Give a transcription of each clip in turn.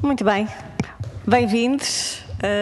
Muito bem, bem-vindos.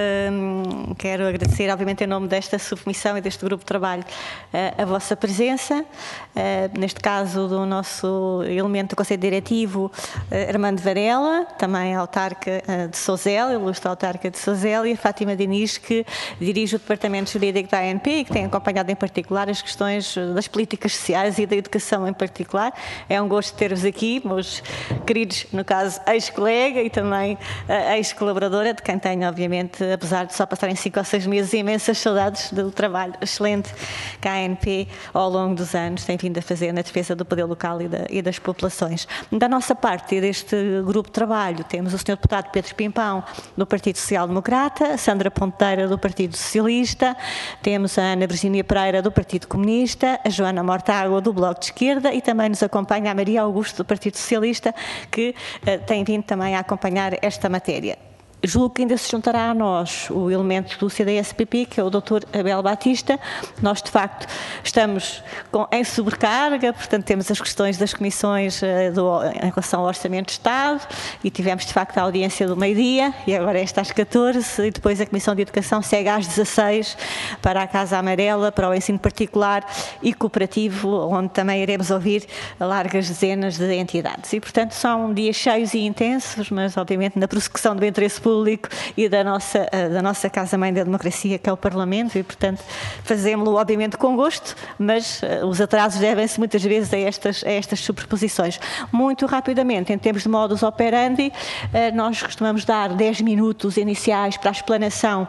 Quero agradecer, obviamente, em nome desta subcomissão e deste grupo de trabalho, a vossa presença. Neste caso, do nosso elemento do Conselho Diretivo, Armando Varela, também autarca de Sozel, ilustre autarca de Sozel, e a Fátima Diniz, que dirige o Departamento Jurídico da ANP e que tem acompanhado em particular as questões das políticas sociais e da educação em particular. É um gosto ter-vos aqui, meus queridos, no caso, ex-colega e também ex-colaboradora, de quem tenho, obviamente, apesar de só passarem 5 ou 6 meses, imensas saudades do trabalho excelente que a ANP, ao longo dos anos, tem vindo a fazer na defesa do poder local e das populações. Da nossa parte, deste grupo de trabalho, temos o Sr. Deputado Pedro Pimpão, do Partido Social Democrata, a Sandra Ponteira, do Partido Socialista, temos a Ana Virgínia Pereira, do Partido Comunista, a Joana Mortágua, do Bloco de Esquerda, e também nos acompanha a Maria Augusto, do Partido Socialista, que tem vindo também a acompanhar esta matéria. Julgo que ainda se juntará a nós o elemento do CDS-PP, que é o Dr. Abel Batista. Nós, de facto, estamos em sobrecarga, portanto, temos as questões das comissões em relação ao Orçamento de Estado e tivemos, de facto, a audiência do meio-dia e agora esta às 14 e depois a Comissão de Educação segue às 16 para a Casa Amarela, para o ensino particular e cooperativo, onde também iremos ouvir largas dezenas de entidades. E, portanto, são dias cheios e intensos, mas, obviamente, na prossecução do interesse público e da nossa Casa-Mãe da Democracia, que é o Parlamento, e, portanto, fazemos-lo, obviamente, com gosto, mas os atrasos devem-se muitas vezes a estas superposições. Muito rapidamente, em termos de modus operandi, nós costumamos dar 10 minutos iniciais para a explanação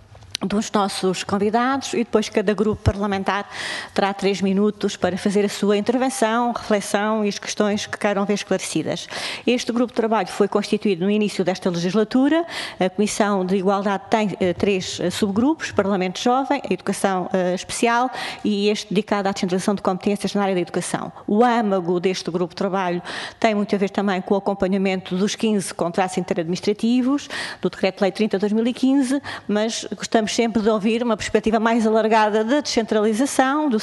dos nossos convidados e depois cada grupo parlamentar terá 3 minutos para fazer a sua intervenção, reflexão e as questões que queiram ver esclarecidas. Este grupo de trabalho foi constituído no início desta legislatura. A Comissão de Igualdade tem 3 subgrupos: Parlamento Jovem, a Educação Especial e este dedicado à descentralização de competências na área da educação. O âmago deste grupo de trabalho tem muito a ver também com o acompanhamento dos 15 contratos interadministrativos, do Decreto-Lei 30/2015, mas gostamos sempre de ouvir uma perspectiva mais alargada da descentralização, do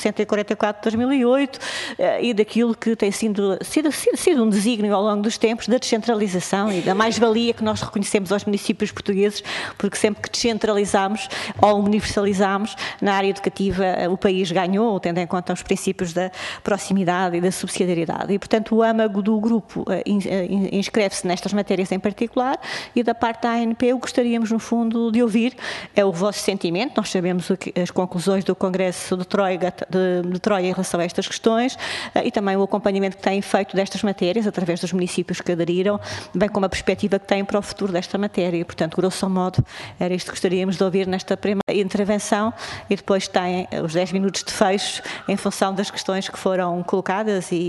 144/2008 e daquilo que tem sido um desígnio ao longo dos tempos da descentralização e da mais-valia que nós reconhecemos aos municípios portugueses, porque sempre que descentralizamos ou universalizamos na área educativa, o país ganhou, tendo em conta os princípios da proximidade e da subsidiariedade. E, portanto, o âmago do grupo inscreve-se nestas matérias em particular e da parte da ANP o que gostaríamos, no fundo, de ouvir é o vosso sentimento. Nós sabemos as conclusões do Congresso de Troia em relação a estas questões e também o acompanhamento que têm feito destas matérias através dos municípios que aderiram, bem como a perspectiva que têm para o futuro desta matéria. E, portanto, grosso modo, era isto que gostaríamos de ouvir nesta primeira intervenção e depois têm os 10 minutos de fecho em função das questões que foram colocadas e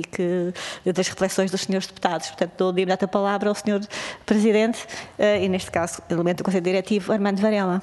das reflexões dos senhores deputados. Portanto, dou de imediato a palavra ao senhor Presidente e, neste caso, elemento do Conselho Diretivo, Armando Varela.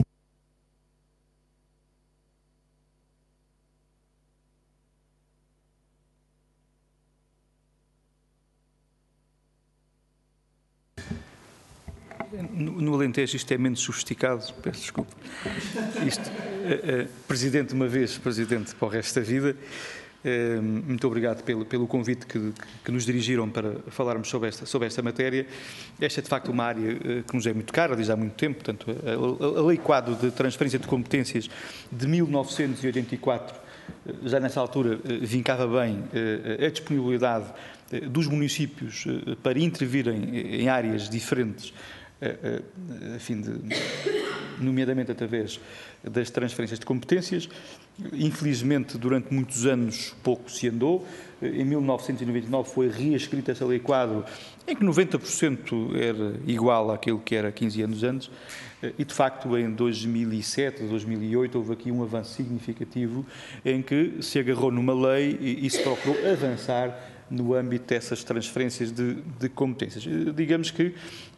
No Alentejo isto é menos sofisticado, peço desculpa. Presidente uma vez, Presidente para o resto da vida. Muito obrigado pelo convite que nos dirigiram para falarmos sobre esta matéria. Esta é, de facto, uma área que nos é muito cara, desde há muito tempo. Portanto, a Lei Quadro de Transferência de Competências de 1984, já nessa altura, vincava bem a disponibilidade dos municípios para intervirem em áreas diferentes, a fim de, nomeadamente através das transferências de competências. Infelizmente, durante muitos anos pouco se andou. Em 1999 foi reescrita essa lei quadro, em que 90% era igual àquilo que era 15 anos antes, e de facto em 2007, 2008 houve aqui um avanço significativo em que se agarrou numa lei e se procurou avançar no âmbito dessas transferências de competências. Digamos que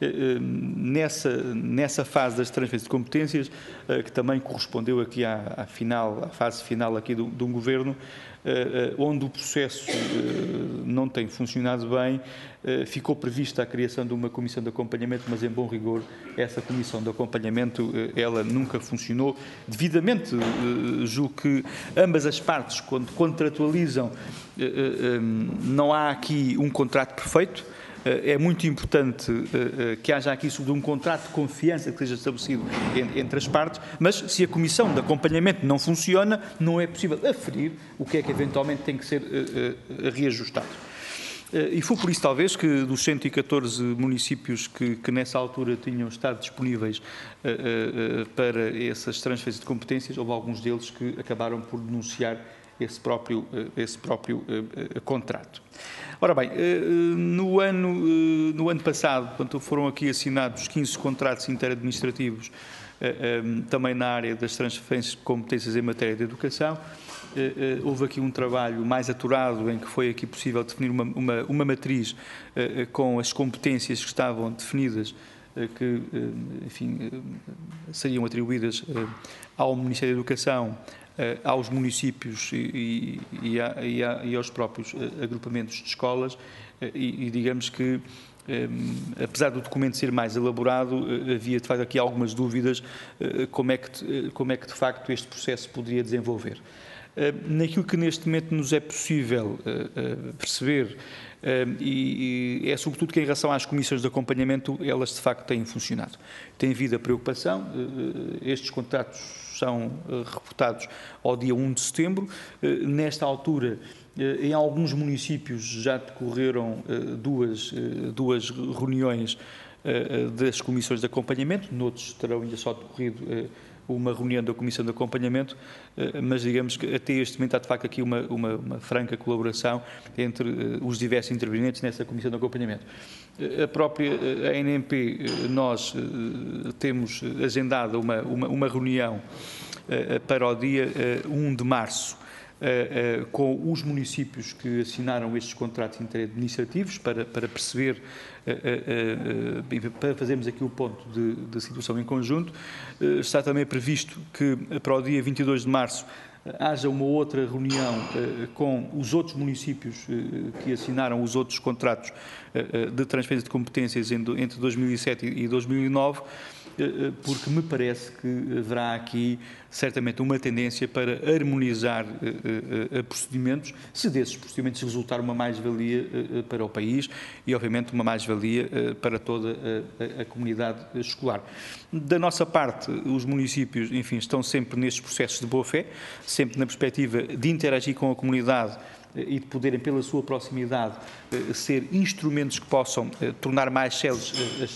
nessa fase das transferências de competências, que também correspondeu aqui à fase final aqui de um governo, onde o processo não tem funcionado bem, ficou prevista a criação de uma comissão de acompanhamento, mas em bom rigor essa comissão de acompanhamento ela nunca funcionou devidamente. Julgo que ambas as partes, quando contratualizam, não há aqui um contrato perfeito. é muito importante que haja aqui sobre um contrato de confiança que seja estabelecido entre as partes, mas se a comissão de acompanhamento não funciona, não é possível aferir o que é que eventualmente tem que ser reajustado. E foi por isso, talvez, que dos 114 municípios que nessa altura tinham estado disponíveis para essas transferências de competências, houve alguns deles que acabaram por denunciar esse próprio contrato. Ora bem, no ano passado, portanto, foram aqui assinados 15 contratos interadministrativos, também na área das transferências de competências em matéria de educação. Houve aqui um trabalho mais aturado em que foi aqui possível definir uma matriz com as competências que estavam definidas, que, enfim, seriam atribuídas ao Ministério da Educação, aos municípios e aos próprios agrupamentos de escolas, e digamos que, apesar do documento ser mais elaborado, havia de facto aqui algumas dúvidas como é que de facto este processo poderia desenvolver. Naquilo que neste momento nos é possível perceber, e é sobretudo que em relação às comissões de acompanhamento, elas de facto têm funcionado. Tem havido a preocupação, estes contratos são reportados ao dia 1 de setembro. Nesta altura, em alguns municípios já decorreram duas reuniões das comissões de acompanhamento, noutros terão ainda só decorrido uma reunião da Comissão de Acompanhamento, mas digamos que até este momento há de facto aqui uma franca colaboração entre os diversos intervenientes nessa Comissão de Acompanhamento. A própria ANMP, nós temos agendada uma reunião para o dia 1 de março, com os municípios que assinaram estes contratos interadministrativos para perceber, para fazermos aqui o ponto de situação em conjunto. Está também previsto que para o dia 22 de março haja uma outra reunião com os outros municípios que assinaram os outros contratos de transferência de competências entre 2007 e 2009, porque me parece que haverá aqui certamente uma tendência para harmonizar procedimentos, se desses procedimentos resultar uma mais-valia para o país e, obviamente, uma mais-valia para toda a comunidade escolar. Da nossa parte, os municípios, enfim, estão sempre nestes processos de boa-fé, sempre na perspectiva de interagir com a comunidade e de poderem, pela sua proximidade, ser instrumentos que possam tornar mais céleres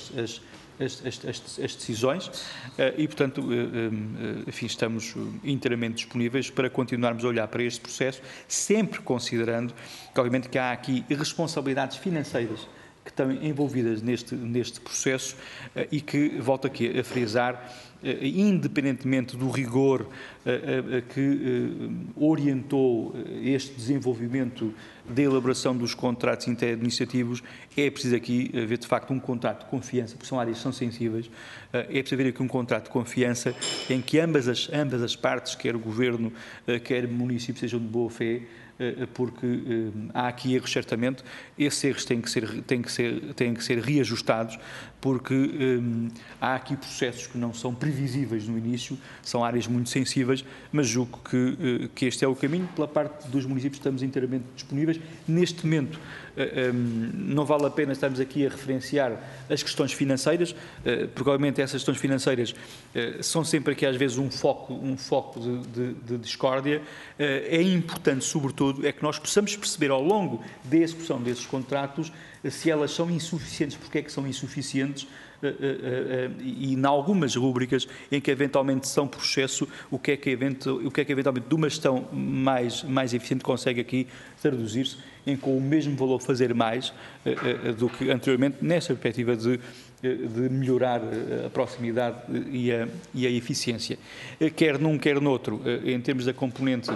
as decisões e, portanto, enfim, estamos inteiramente disponíveis para continuarmos a olhar para este processo, sempre considerando que, obviamente, que há aqui responsabilidades financeiras que estão envolvidas neste processo e que, volto aqui a frisar, independentemente do rigor que orientou este desenvolvimento da elaboração dos contratos interadministrativos, é preciso aqui haver de facto um contrato de confiança, porque são áreas que são sensíveis, é preciso haver aqui um contrato de confiança em que ambas as partes, quer o Governo, quer o município, sejam de boa fé, porque há aqui erros, certamente, esses erros têm que ser reajustados, porque há aqui processos que não são previsíveis no início, são áreas muito sensíveis, mas julgo que este é o caminho. Pela parte dos municípios estamos inteiramente disponíveis. Neste momento não vale a pena estarmos aqui a referenciar as questões financeiras, porque obviamente essas questões financeiras são sempre aqui às vezes um foco de discórdia. É importante, sobretudo, é que nós possamos perceber ao longo da execução desses contratos se elas são insuficientes, porque é que são insuficientes, e em algumas rúbricas em que eventualmente são processo, o que é que eventualmente de uma gestão mais eficiente consegue aqui traduzir-se em com o mesmo valor fazer mais do que anteriormente, nessa perspectiva de melhorar a proximidade e a eficiência. Quer num, quer noutro, em termos da componente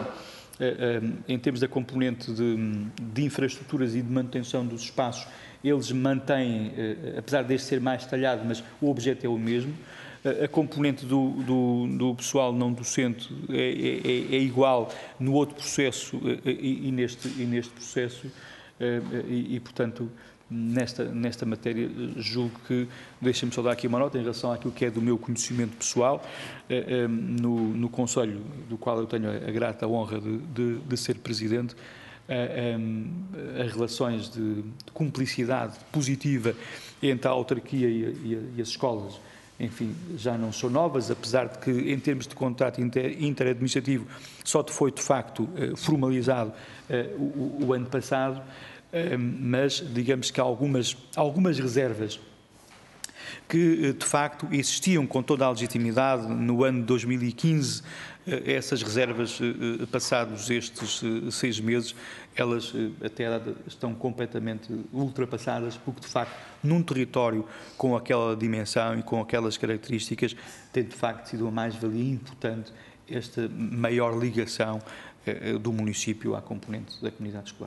de infraestruturas e de manutenção dos espaços, eles mantêm, apesar deste ser mais detalhado, mas o objeto é o mesmo. A componente do pessoal não docente é igual no outro processo e neste processo, e portanto, nesta matéria, julgo que, deixem-me só dar aqui uma nota em relação àquilo que é do meu conhecimento pessoal, no Conselho do qual eu tenho a grata honra de ser Presidente. as relações de cumplicidade positiva entre a autarquia e as escolas, enfim, já não são novas, apesar de que, em termos de contrato interadministrativo, só foi, de facto, formalizado o ano passado, mas digamos que há algumas reservas que, de facto, existiam com toda a legitimidade no ano de 2015. Essas reservas, passados estes 6 meses, elas até estão completamente ultrapassadas, porque, de facto, num território com aquela dimensão e com aquelas características, tem, de facto, sido uma mais-valia importante esta maior ligação do município à componente da comunidade escolar.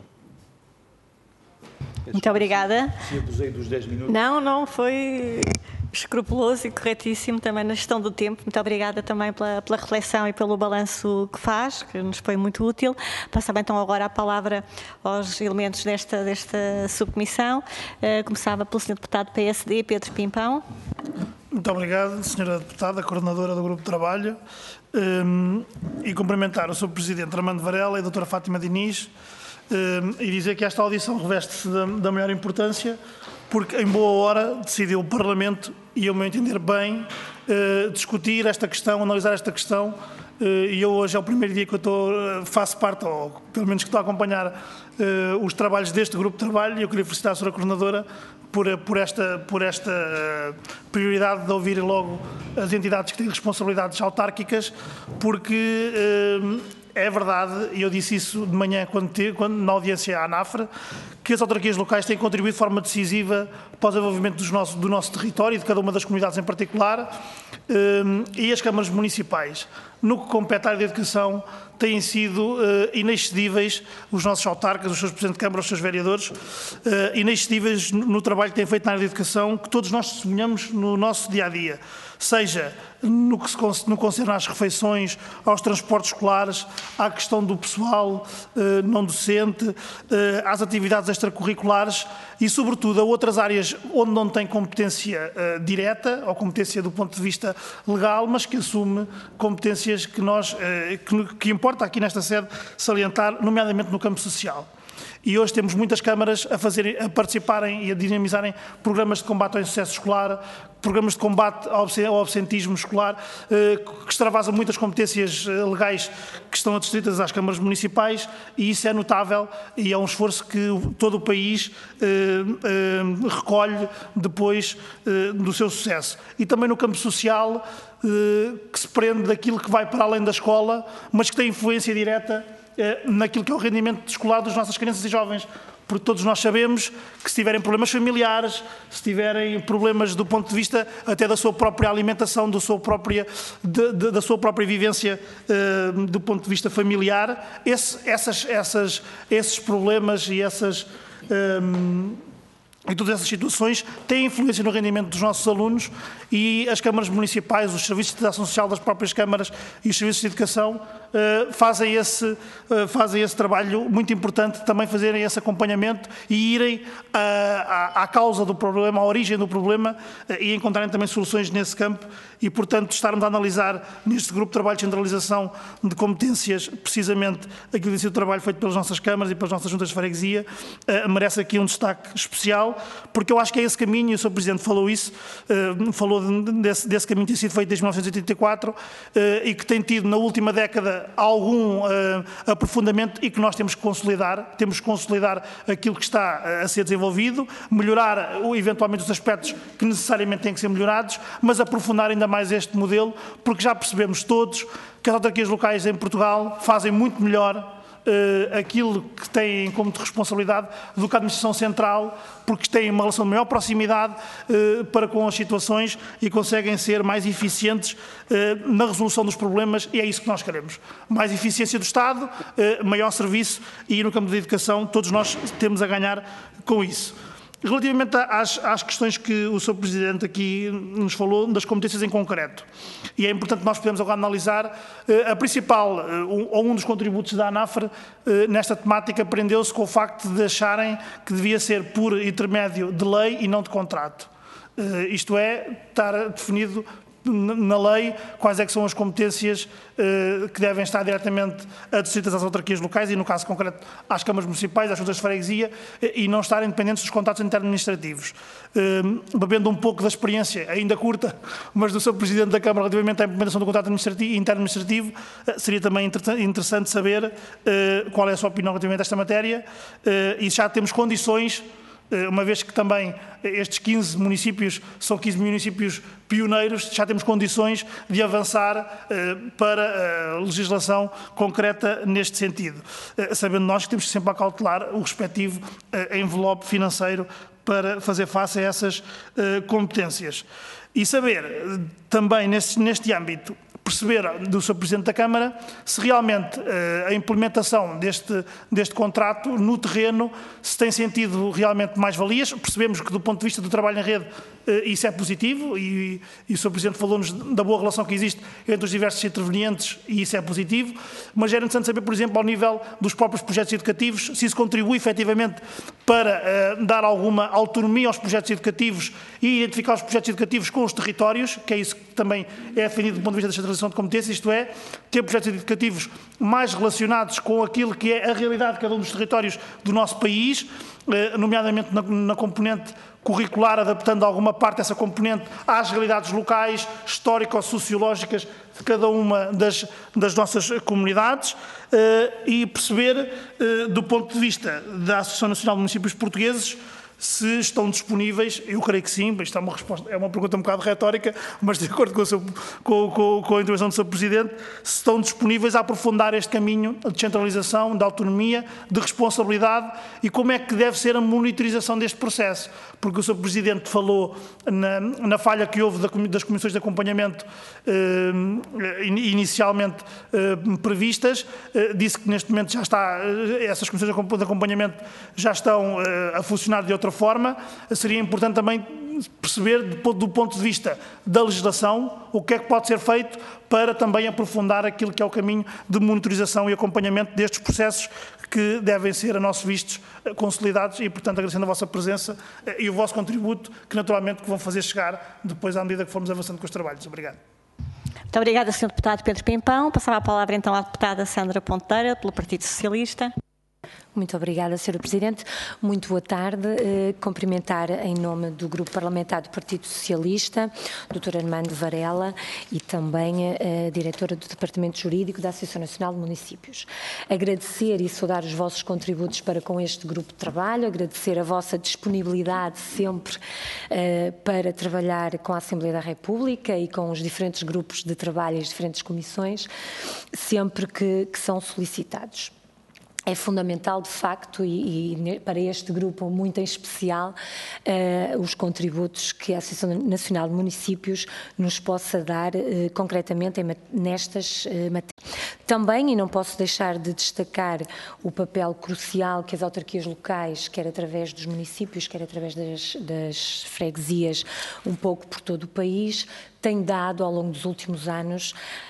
Muito obrigada. Se abusei dos 10 minutos. Não, foi escrupuloso e corretíssimo também na gestão do tempo. Muito obrigada também pela reflexão e pelo balanço que faz, que nos foi muito útil. Passava então agora a palavra aos elementos desta subcomissão. Começava pelo Sr. Deputado PSD, Pedro Pimpão. Muito obrigado, Sra. Deputada, coordenadora do Grupo de Trabalho, e cumprimentar o Sr. Presidente Armando Varela e a Dra. Fátima Diniz, e dizer que esta audição reveste-se da maior importância, porque em boa hora decidiu o Parlamento, e ao meu entender bem, discutir esta questão, analisar esta questão, e eu hoje é o primeiro dia que eu faço parte, ou pelo menos que estou a acompanhar os trabalhos deste grupo de trabalho, e eu queria felicitar a Sra. Coordenadora por esta prioridade de ouvir logo as entidades que têm responsabilidades autárquicas, porque é verdade, e eu disse isso de manhã na audiência à ANAFRE, que as autarquias locais têm contribuído de forma decisiva para o desenvolvimento do nosso território e de cada uma das comunidades em particular, e as câmaras municipais, no que compete à área de educação, têm sido inexcedíveis, os nossos autarcas, os seus presidentes de Câmara, os seus vereadores, inexcedíveis no trabalho que têm feito na área de educação, que todos nós testemunhamos no nosso dia-a-dia, seja no que concerne às refeições, aos transportes escolares, à questão do pessoal não docente, às atividades extracurriculares e, sobretudo, a outras áreas onde não tem competência direta ou competência do ponto de vista legal, mas que assume competências que importa aqui nesta sede salientar, nomeadamente no campo social. E hoje temos muitas câmaras a participarem e a dinamizarem programas de combate ao insucesso escolar, programas de combate ao absentismo escolar, que extravasam muitas competências legais que estão adstritas às câmaras municipais, e isso é notável e é um esforço que todo o país recolhe depois do seu sucesso. E também no campo social, que se prende daquilo que vai para além da escola, mas que tem influência direta naquilo que é o rendimento escolar das nossas crianças e jovens, porque todos nós sabemos que se tiverem problemas familiares, se tiverem problemas do ponto de vista até da sua própria alimentação, da sua própria vivência do ponto de vista familiar, esses problemas e todas essas situações têm influência no rendimento dos nossos alunos, e as câmaras municipais, os serviços de ação social das próprias câmaras e os serviços de educação fazem esse trabalho muito importante, também fazerem esse acompanhamento e irem à causa do problema, à origem do problema, e encontrarem também soluções nesse campo. E, portanto, estarmos a analisar neste grupo de trabalho de centralização de competências, precisamente aquilo que tem sido o trabalho feito pelas nossas câmaras e pelas nossas juntas de freguesia, merece aqui um destaque especial, porque eu acho que é esse caminho, e o Sr. Presidente falou isso, falou desse caminho que tem sido feito desde 1984 e que tem tido na última década algum aprofundamento, e que nós temos que consolidar aquilo que está a ser desenvolvido, melhorar eventualmente os aspectos que necessariamente têm que ser melhorados, mas aprofundar ainda mais este modelo, porque já percebemos todos que as autarquias locais em Portugal fazem muito melhor aquilo que têm como de responsabilidade do que a Administração Central, porque têm uma relação de maior proximidade para com as situações e conseguem ser mais eficientes na resolução dos problemas, e é isso que nós queremos. Mais eficiência do Estado, maior serviço, e no campo da educação todos nós temos a ganhar com isso. Relativamente às questões que o Sr. Presidente aqui nos falou, das competências em concreto, e é importante nós podermos agora analisar a principal, ou um dos contributos da ANAFRE nesta temática, prendeu-se com o facto de acharem que devia ser por intermédio de lei e não de contrato. Isto é, estar definido na lei quais é que são as competências que devem estar diretamente adscritas às autarquias locais e, no caso concreto, às câmaras municipais, às juntas de freguesia, e não estarem dependentes dos contratos interadministrativos. Bebendo um pouco da experiência, ainda curta, mas do Sr. Presidente da Câmara relativamente à implementação do contrato interadministrativo, seria também interessante saber qual é a sua opinião relativamente a esta matéria e já temos condições, uma vez que também estes 15 municípios são 15 municípios pioneiros, já temos condições de avançar para a legislação concreta neste sentido, sabendo nós que temos que sempre acautelar o respectivo envelope financeiro para fazer face a essas competências. E saber também neste âmbito, perceber do Sr. Presidente da Câmara se realmente a implementação deste contrato no terreno se tem sentido realmente mais-valias. Percebemos que do ponto de vista do trabalho em rede isso é positivo e o Sr. Presidente falou-nos da boa relação que existe entre os diversos intervenientes e isso é positivo, mas era interessante saber, por exemplo, ao nível dos próprios projetos educativos, se isso contribui efetivamente para dar alguma autonomia aos projetos educativos e identificar os projetos educativos com os territórios, que é isso que também é definido do ponto de vista da centralização de competências, isto é, ter projetos educativos mais relacionados com aquilo que é a realidade de cada um dos territórios do nosso país, nomeadamente na componente curricular, adaptando alguma parte dessa componente às realidades locais, histórico-sociológicas de cada uma das nossas comunidades e perceber, do ponto de vista da Associação Nacional de Municípios Portugueses, se estão disponíveis, eu creio que sim, isto é uma pergunta um bocado retórica, mas de acordo com a intervenção do Sr. Presidente, se estão disponíveis a aprofundar este caminho de descentralização, de autonomia, de responsabilidade e como é que deve ser a monitorização deste processo, porque o Sr. Presidente falou na falha que houve das comissões de acompanhamento inicialmente previstas, disse que neste momento já está, essas comissões de acompanhamento já estão a funcionar de outra forma. Seria importante também perceber, do ponto de vista da legislação, o que é que pode ser feito para também aprofundar aquilo que é o caminho de monitorização e acompanhamento destes processos que devem ser, a nossos vistos, consolidados e, portanto, agradecendo a vossa presença e o vosso contributo, que naturalmente vão fazer chegar depois à medida que formos avançando com os trabalhos. Obrigado. Muito obrigada, Sr. Deputado Pedro Pimpão. Passava a palavra então à deputada Sandra Ponteira, pelo Partido Socialista. Muito obrigada, Sra. Presidente. Muito boa tarde. Cumprimentar em nome do Grupo Parlamentar do Partido Socialista, Dr. Armando Varela e também a Diretora do Departamento Jurídico da Associação Nacional de Municípios. Agradecer e saudar os vossos contributos para com este grupo de trabalho, agradecer a vossa disponibilidade sempre para trabalhar com a Assembleia da República e com os diferentes grupos de trabalho e as diferentes comissões, sempre que são solicitados. É fundamental, de facto, e para este grupo muito em especial, os contributos que a Associação Nacional de Municípios nos possa dar concretamente nestas matérias. Também, e não posso deixar de destacar o papel crucial que as autarquias locais, quer através dos municípios, quer através das freguesias, um pouco por todo o país, tem dado ao longo dos últimos anos,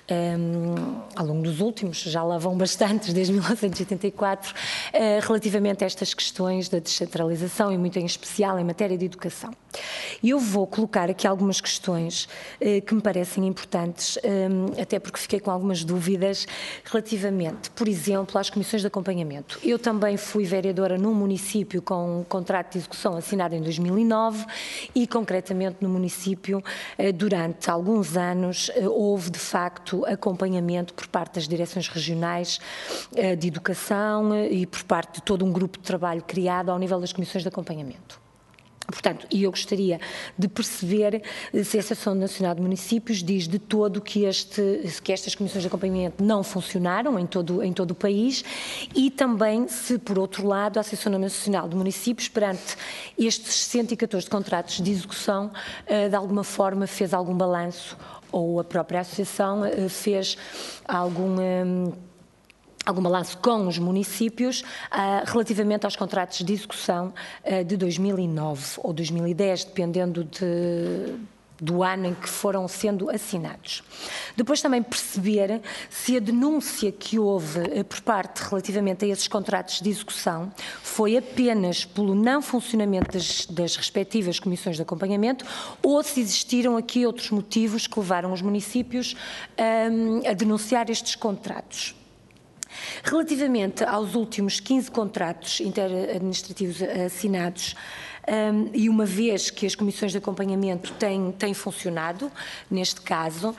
já lá vão bastantes, desde 1984, relativamente a estas questões da descentralização e muito em especial em matéria de educação. E eu vou colocar aqui algumas questões que me parecem importantes, até porque fiquei com algumas dúvidas relativamente, por exemplo, às comissões de acompanhamento. Eu também fui vereadora num município com um contrato de execução assinado em 2009 e concretamente no município durante alguns anos houve de facto acompanhamento por parte das direções regionais de educação e por parte de todo um grupo de trabalho criado ao nível das comissões de acompanhamento. Portanto, e eu gostaria de perceber se a Associação Nacional de Municípios diz de todo que estas comissões de acompanhamento não funcionaram em todo o país e também se, por outro lado, a Associação Nacional de Municípios, perante estes 114 contratos de execução, de alguma forma fez algum balanço ou a própria Associação fez algum balanço com os municípios relativamente aos contratos de execução de 2009 ou 2010, dependendo do ano em que foram sendo assinados. Depois também perceber se a denúncia que houve por parte relativamente a esses contratos de execução foi apenas pelo não funcionamento das respectivas comissões de acompanhamento ou se existiram aqui outros motivos que levaram os municípios a denunciar estes contratos. Relativamente aos últimos 15 contratos interadministrativos assinados, e uma vez que as comissões de acompanhamento têm funcionado, neste caso,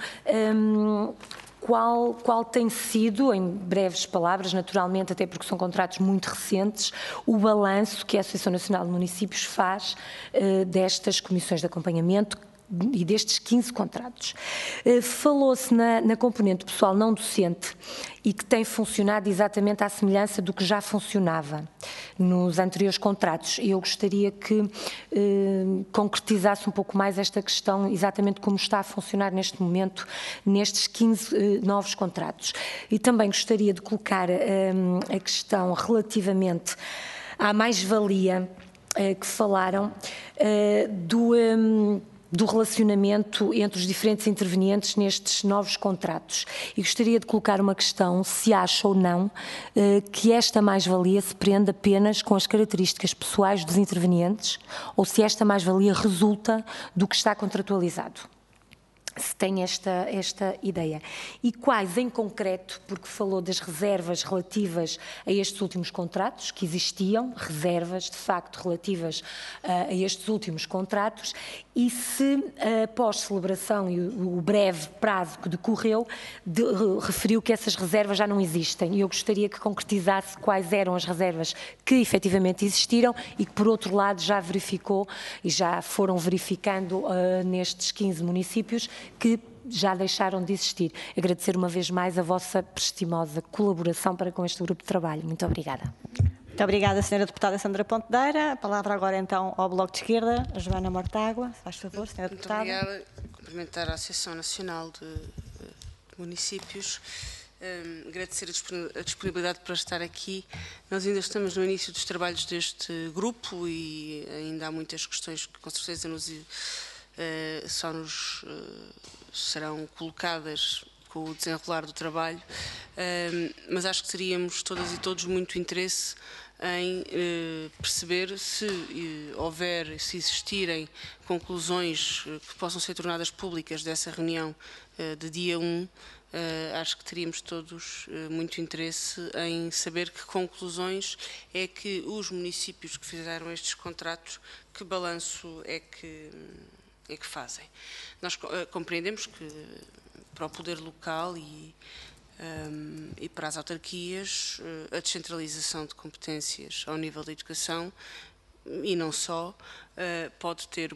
qual tem sido, em breves palavras, naturalmente, até porque são contratos muito recentes, o balanço que a Associação Nacional de Municípios faz destas comissões de acompanhamento e destes 15 contratos. Falou-se na componente pessoal não docente e que tem funcionado exatamente à semelhança do que já funcionava nos anteriores contratos. Eu gostaria que concretizasse um pouco mais esta questão, exatamente como está a funcionar neste momento, nestes 15 novos contratos. E também gostaria de colocar a questão relativamente à mais-valia que falaram do relacionamento entre os diferentes intervenientes nestes novos contratos. E gostaria de colocar uma questão, se acha ou não que esta mais-valia se prende apenas com as características pessoais dos intervenientes ou se esta mais-valia resulta do que está contratualizado. Se tem esta ideia. E quais, em concreto, porque falou das reservas relativas a estes últimos contratos, que existiam, reservas, de facto, relativas a estes últimos contratos, e se, após celebração e o breve prazo que decorreu, referiu que essas reservas já não existem. E eu gostaria que concretizasse quais eram as reservas que efetivamente existiram e que, por outro lado, já verificou e já foram verificando nestes 15 municípios que já deixaram de existir. Agradecer uma vez mais a vossa prestimosa colaboração para com este grupo de trabalho. Muito obrigada. Muito obrigada, Sra. Deputada Sandra Pontedeira. A palavra agora então ao Bloco de Esquerda, a Joana Mortágua. Se faz favor, Sra. Deputada. Muito obrigada. Cumprimentar a Associação Nacional de Municípios. Agradecer a disponibilidade para estar aqui. Nós ainda estamos no início dos trabalhos deste grupo e ainda há muitas questões que com certeza só nos serão colocadas com o desenrolar do trabalho, mas acho que teríamos todas e todos muito interesse em perceber se se existirem conclusões que possam ser tornadas públicas dessa reunião de dia 1, acho que teríamos todos muito interesse em saber que conclusões é que os municípios que fizeram estes contratos, que balanço é que fazem. Nós compreendemos que para o poder local e para as autarquias a descentralização de competências ao nível da educação e não só pode ser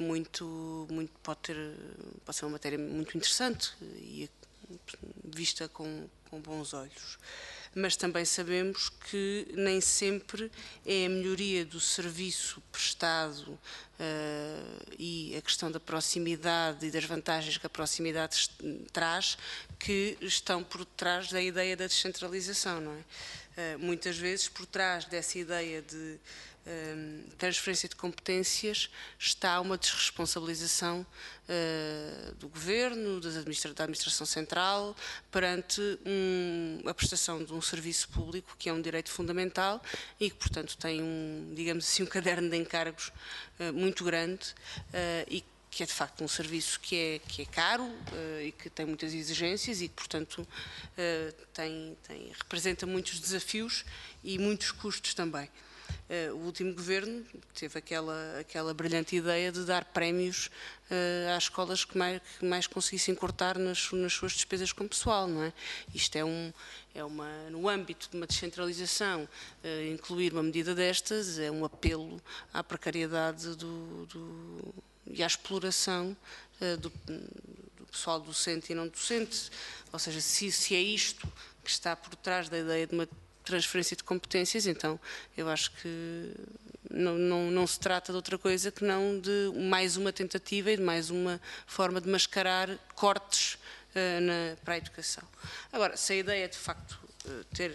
uma matéria muito interessante e vista com bons olhos. Mas também sabemos que nem sempre é a melhoria do serviço prestado e a questão da proximidade e das vantagens que a proximidade traz que estão por trás da ideia da descentralização, não é? Muitas vezes por trás dessa ideia de transferência de competências está uma desresponsabilização do Governo, da Administração Central, perante a prestação de um serviço público que é um direito fundamental e que, portanto, tem digamos assim, um caderno de encargos muito grande e que é de facto um serviço que é caro e que tem muitas exigências e que, portanto, representa muitos desafios e muitos custos também. O último governo teve aquela brilhante ideia de dar prémios às escolas que mais conseguissem cortar nas suas despesas com pessoal, não é? Isto no âmbito de uma descentralização, incluir uma medida destas é um apelo à precariedade e à exploração do pessoal docente e não docente, ou seja, se é isto que está por trás da ideia de uma transferência de competências, então eu acho que não se trata de outra coisa que não de mais uma tentativa e de mais uma forma de mascarar cortes para a educação. Agora, se a ideia é de facto ter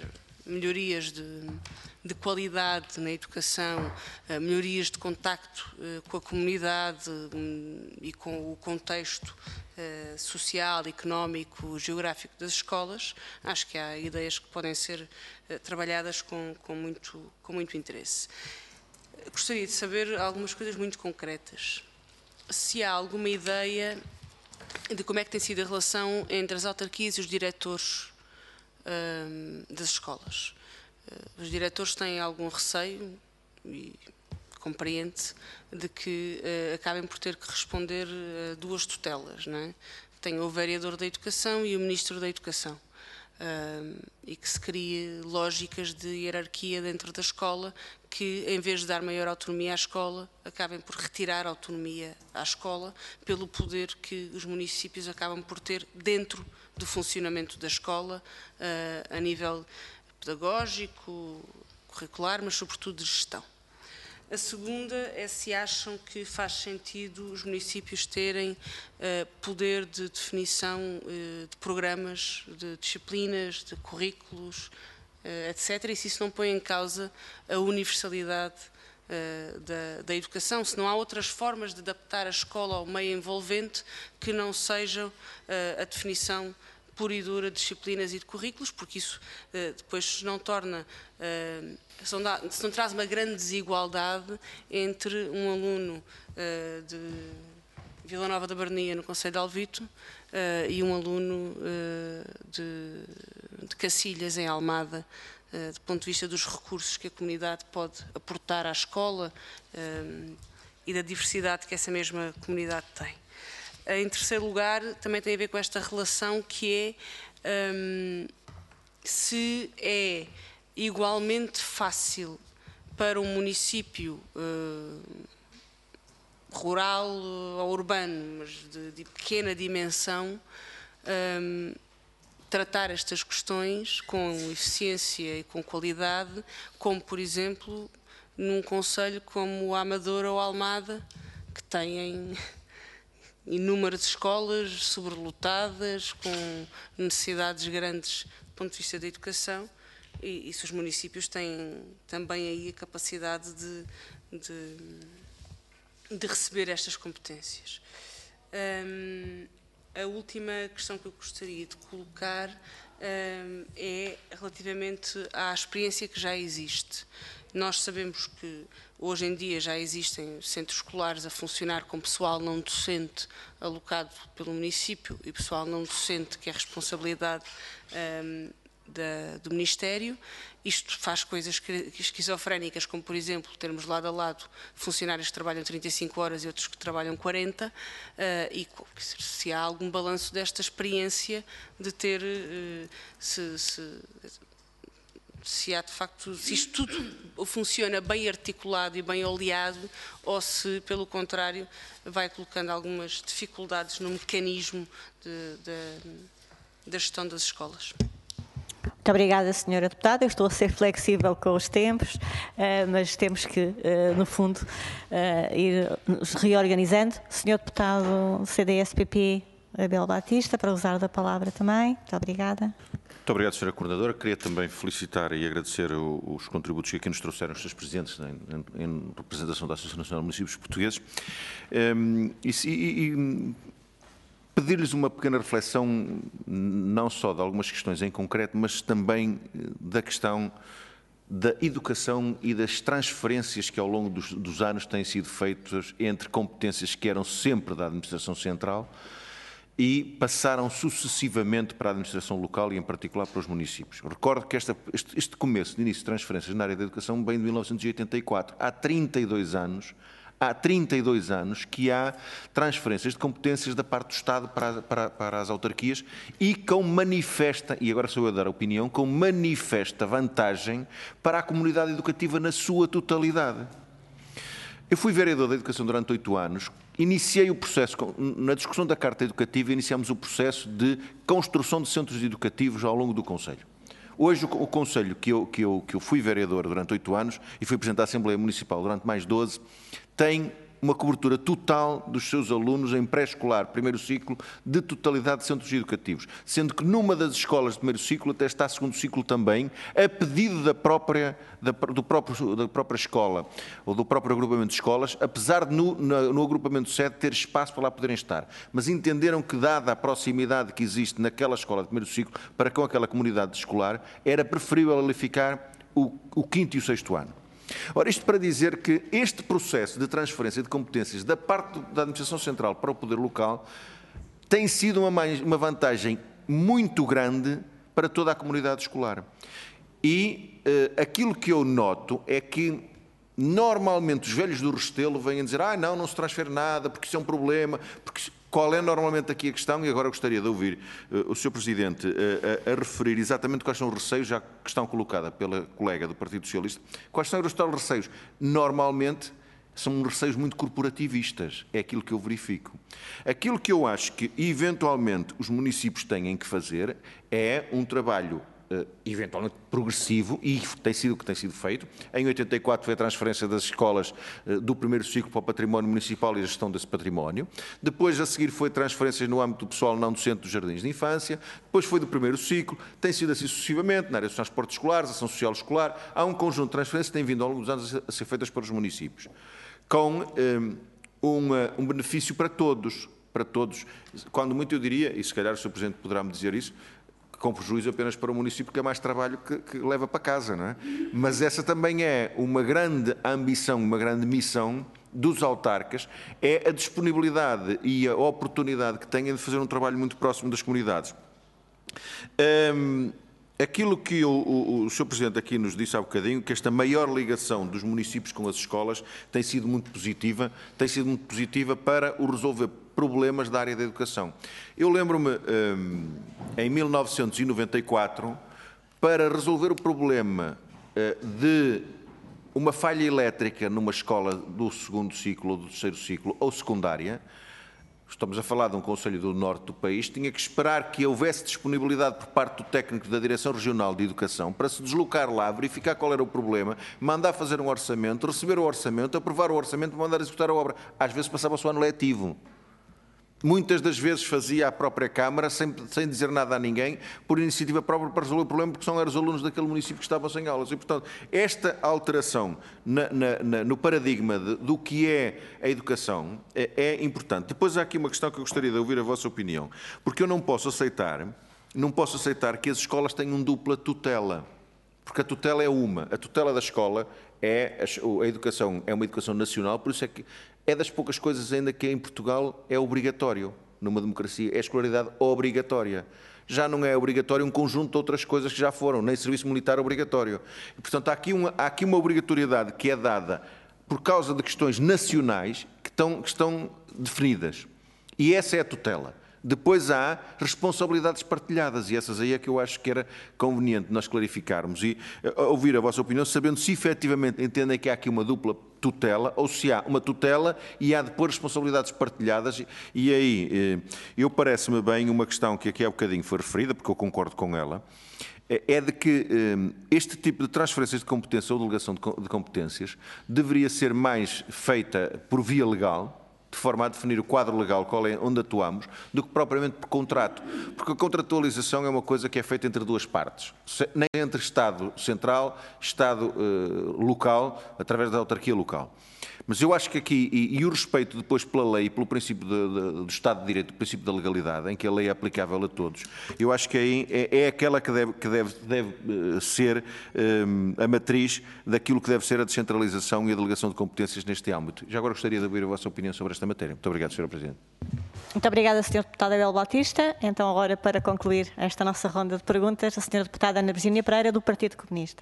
melhorias de qualidade na educação, melhorias de contacto com a comunidade e com o contexto social, económico, geográfico das escolas. Acho que há ideias que podem ser trabalhadas com muito interesse. Gostaria de saber algumas coisas muito concretas. Se há alguma ideia de como é que tem sido a relação entre as autarquias e os diretores das escolas. Os diretores têm algum receio, e compreende, de que acabem por ter que responder a duas tutelas, não é? Tem o vereador da Educação e o Ministro da Educação. E que se crie lógicas de hierarquia dentro da escola que, em vez de dar maior autonomia à escola, acabem por retirar autonomia à escola pelo poder que os municípios acabam por ter dentro do funcionamento da escola, a nível pedagógico, curricular, mas sobretudo de gestão. A segunda é se acham que faz sentido os municípios terem poder de definição de programas, de disciplinas, de currículos, etc. E se isso não põe em causa a universalidade da educação, se não há outras formas de adaptar a escola ao meio envolvente que não sejam a definição pura e dura de disciplinas e de currículos, porque isso depois não torna, se não traz uma grande desigualdade entre um aluno de Vila Nova da Baronia, no concelho de Alvito, e um aluno de Cacilhas, em Almada, do ponto de vista dos recursos que a comunidade pode aportar à escola e da diversidade que essa mesma comunidade tem. Em terceiro lugar, também tem a ver com esta relação que é se é igualmente fácil para um município rural ou urbano, mas de pequena dimensão, tratar estas questões com eficiência e com qualidade, como, por exemplo, num concelho como a Amadora ou a Almada, que têm inúmeras escolas sobrelotadas, com necessidades grandes do ponto de vista da educação, e se os municípios têm também aí a capacidade de receber estas competências. A última questão que eu gostaria de colocar é relativamente à experiência que já existe. Nós sabemos que hoje em dia já existem centros escolares a funcionar com pessoal não docente alocado pelo município e pessoal não docente que é responsabilidade do Ministério. Isto faz coisas esquizofrénicas, como, por exemplo, termos lado a lado funcionários que trabalham 35 horas e outros que trabalham 40, e se há algum balanço desta experiência de ter, se há de facto, se isto tudo funciona bem articulado e bem oleado, ou se, pelo contrário, vai colocando algumas dificuldades no mecanismo da gestão das escolas. Muito obrigada, Sra. Deputada. Eu estou a ser flexível com os tempos, mas temos que, no fundo, ir nos reorganizando. Sr. Deputado CDS-PP, Abel Batista, para usar da palavra também. Muito obrigada. Muito obrigado, Sra. Coordenadora. Queria também felicitar e agradecer os contributos que aqui nos trouxeram os seus presidentes em representação da Associação Nacional de Municípios Portugueses. Pedir-lhes uma pequena reflexão, não só de algumas questões em concreto, mas também da questão da educação e das transferências que ao longo dos anos têm sido feitas entre competências que eram sempre da Administração Central e passaram sucessivamente para a administração local e, em particular, para os municípios. Recordo que este começo de início de transferências na área da educação vem de 1984. Há 32 anos que há transferências de competências da parte do Estado para as autarquias e com manifesta, e agora sou eu a dar a opinião, com manifesta vantagem para a comunidade educativa na sua totalidade. Eu fui vereador da Educação durante 8 anos, iniciei o processo, na discussão da Carta Educativa, iniciamos o processo de construção de centros educativos ao longo do concelho. Hoje o concelho que eu fui vereador durante 8 anos e fui presidente da Assembleia Municipal durante mais 12, tem uma cobertura total dos seus alunos em pré-escolar, primeiro ciclo, de totalidade de centros educativos, sendo que numa das escolas de primeiro ciclo até está segundo ciclo também, a pedido da própria escola ou do próprio agrupamento de escolas, apesar de no agrupamento sede ter espaço para lá poderem estar. Mas entenderam que, dada a proximidade que existe naquela escola de primeiro ciclo para com aquela comunidade escolar, era preferível ali ficar o quinto e o sexto ano. Ora, isto para dizer que este processo de transferência de competências da parte da Administração Central para o Poder Local tem sido uma vantagem muito grande para toda a comunidade escolar. E aquilo que eu noto é que normalmente os velhos do Restelo vêm a dizer não se transfere nada, porque isso é um problema, porque qual é normalmente aqui a questão, e agora gostaria de ouvir o Sr. Presidente a referir exatamente quais são os receios, já que estão colocados pela colega do Partido Socialista, quais são os tais receios? Normalmente são receios muito corporativistas, é aquilo que eu verifico. Aquilo que eu acho que eventualmente os municípios têm que fazer é um trabalho eventualmente progressivo, e tem sido o que tem sido feito. Em 84 foi a transferência das escolas do primeiro ciclo para o património municipal e a gestão desse património. Depois, a seguir, foi transferências no âmbito pessoal não docente dos jardins de infância. Depois foi do primeiro ciclo. Tem sido assim sucessivamente, na área dos transportes escolares, ação social escolar. Há um conjunto de transferências que tem vindo ao longo dos anos a ser feitas para os municípios, com um benefício para todos. Quando muito eu diria, e se calhar o Sr. Presidente poderá-me dizer isso, com prejuízo apenas para o município, que é mais trabalho que leva para casa, não é? Mas essa também é uma grande ambição, uma grande missão dos autarcas, é a disponibilidade e a oportunidade que têm de fazer um trabalho muito próximo das comunidades. Aquilo que o Sr. Presidente aqui nos disse há bocadinho, que esta maior ligação dos municípios com as escolas tem sido muito positiva para o resolver problemas da área da educação. Eu lembro-me, em 1994, para resolver o problema de uma falha elétrica numa escola do segundo ciclo ou do terceiro ciclo ou secundária, estamos a falar de um concelho do norte do país, tinha que esperar que houvesse disponibilidade por parte do técnico da Direção Regional de Educação para se deslocar lá, verificar qual era o problema, mandar fazer um orçamento, receber o orçamento, aprovar o orçamento e mandar executar a obra. Às vezes passava-se o ano letivo. Muitas das vezes fazia a própria Câmara, sem dizer nada a ninguém, por iniciativa própria para resolver o problema, porque são os alunos daquele município que estavam sem aulas. E, portanto, esta alteração no paradigma do que é a educação é importante. Depois há aqui uma questão que eu gostaria de ouvir a vossa opinião, porque eu não posso aceitar que as escolas tenham dupla tutela, porque a tutela é a tutela da escola a educação é uma educação nacional, por isso é que é das poucas coisas ainda que em Portugal é obrigatório, numa democracia, é a escolaridade obrigatória. Já não é obrigatório um conjunto de outras coisas que já foram, nem serviço militar obrigatório. E, portanto, há aqui uma obrigatoriedade que é dada por causa de questões nacionais que estão definidas. E essa é a tutela. Depois há responsabilidades partilhadas, e essas aí é que eu acho que era conveniente nós clarificarmos e ouvir a vossa opinião, sabendo se efetivamente entendem que há aqui uma dupla tutela, ou se há uma tutela e há depois responsabilidades partilhadas. E aí, eu parece-me bem uma questão que aqui há bocadinho foi referida, porque eu concordo com ela, é de que este tipo de transferências de competência ou delegação de competências deveria ser mais feita por via legal, de forma a definir o quadro legal onde atuamos, do que propriamente por contrato. Porque a contratualização é uma coisa que é feita entre duas partes, nem entre Estado central, Estado local, através da autarquia local. Mas eu acho que aqui, e o respeito depois pela lei, pelo princípio do Estado de Direito, do princípio da legalidade, em que a lei é aplicável a todos, eu acho que aí é aquela que deve ser a matriz daquilo que deve ser a descentralização e a delegação de competências neste âmbito. Já agora gostaria de ouvir a vossa opinião sobre esta matéria. Muito obrigado, Sr. Presidente. Muito obrigada, Sr. Deputado Abel Batista. Então, agora, para concluir esta nossa ronda de perguntas, a Sra. Deputada Ana Virgínia Pereira, do Partido Comunista.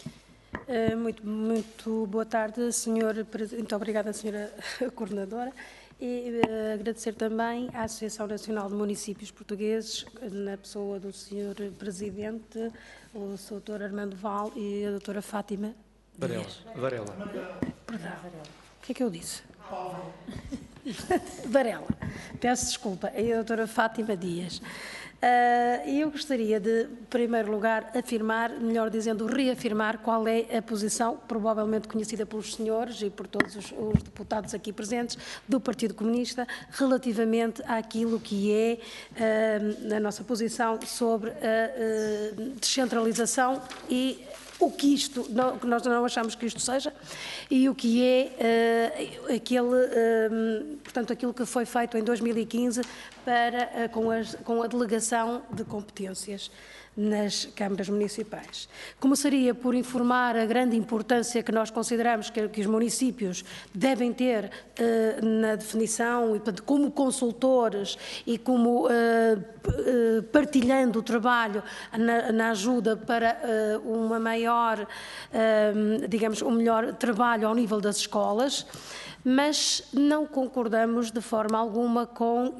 Muito boa tarde, Sr. Presidente. Muito obrigada, Sra. Coordenadora. E agradecer também à Associação Nacional de Municípios Portugueses, na pessoa do Sr. Presidente, o Sr. Armando Val e a Dra. Fátima Varela. Perdão. O que é que eu disse? Varela. Peço desculpa, é a doutora Fátima Dias. Eu gostaria de, em primeiro lugar, afirmar, melhor dizendo, reafirmar qual é a posição, provavelmente conhecida pelos senhores e por todos os deputados aqui presentes, do Partido Comunista, relativamente àquilo que é a nossa posição sobre a descentralização e o que isto, nós não achamos que isto seja, e o que é portanto, aquilo que foi feito em 2015 para, com a delegação de competências nas câmaras municipais. Começaria por informar a grande importância que nós consideramos que os municípios devem ter na definição e, portanto, como consultores e como partilhando o trabalho na ajuda para uma maior, digamos, um melhor trabalho ao nível das escolas, mas não concordamos de forma alguma com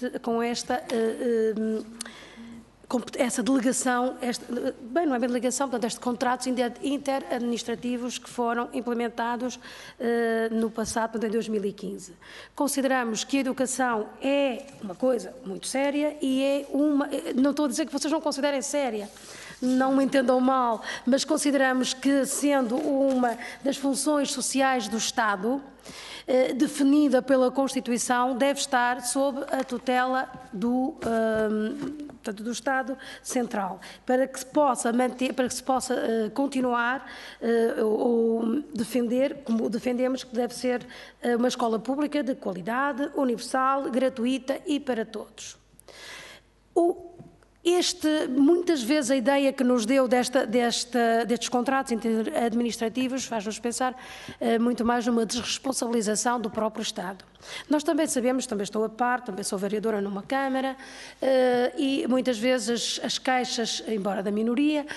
essa delegação, não é bem delegação, portanto, estes contratos interadministrativos que foram implementados no passado, portanto, em 2015. Consideramos que a educação é uma coisa muito séria e é não estou a dizer que vocês não considerem séria, não me entendam mal, mas consideramos que, sendo uma das funções sociais do Estado, definida pela Constituição, deve estar sob a tutela do Estado Central, para que se possa manter, para que se possa continuar ou defender, como defendemos, que deve ser uma escola pública de qualidade, universal, gratuita e para todos. Muitas vezes a ideia que nos deu destes contratos administrativos faz-nos pensar muito mais numa desresponsabilização do próprio Estado. Nós também sabemos, também estou a par, também sou vereadora numa Câmara, e muitas vezes as queixas, embora da minoria,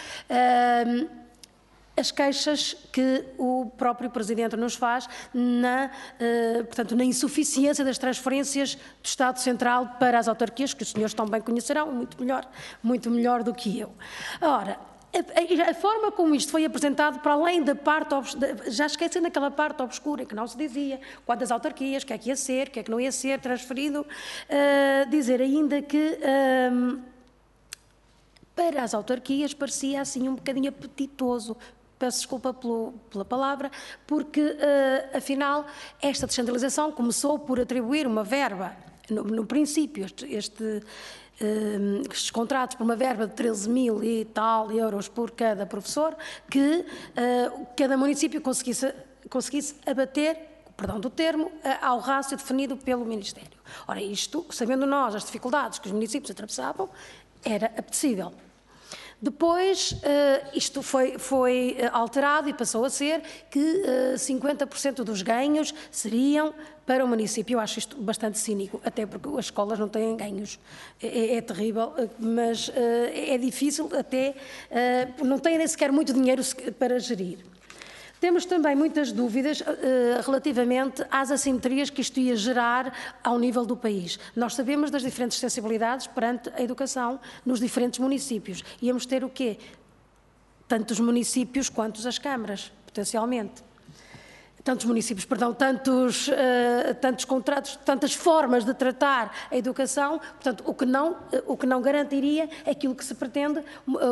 as queixas que o próprio Presidente nos faz portanto, na insuficiência das transferências do Estado Central para as autarquias, que os senhores também conhecerão muito melhor do que eu. Ora, a forma como isto foi apresentado, para além da parte, já esquecendo aquela parte obscura que não se dizia, quantas autarquias, o que é que ia ser, o que é que não ia ser transferido, dizer ainda que para as autarquias parecia assim um bocadinho apetitoso. Peço desculpa pela palavra, porque, afinal, esta descentralização começou por atribuir uma verba, no princípio, estes contratos por uma verba de 13.000 e tal euros por cada professor, que cada município conseguisse abater, perdão do termo, ao rácio definido pelo Ministério. Ora, isto, sabendo nós as dificuldades que os municípios atravessavam, era apetecível. Depois, isto foi alterado e passou a ser que 50% dos ganhos seriam para o município. Eu acho isto bastante cínico, até porque as escolas não têm ganhos. É terrível, mas é difícil até, não têm nem sequer muito dinheiro para gerir. Temos também muitas dúvidas relativamente às assimetrias que isto ia gerar ao nível do país. Nós sabemos das diferentes sensibilidades perante a educação nos diferentes municípios. Íamos ter o quê? Tanto os municípios quanto as câmaras, potencialmente. Tantos municípios, perdão, tantos contratos, tantas formas de tratar a educação, portanto, o que não garantiria aquilo que se pretende,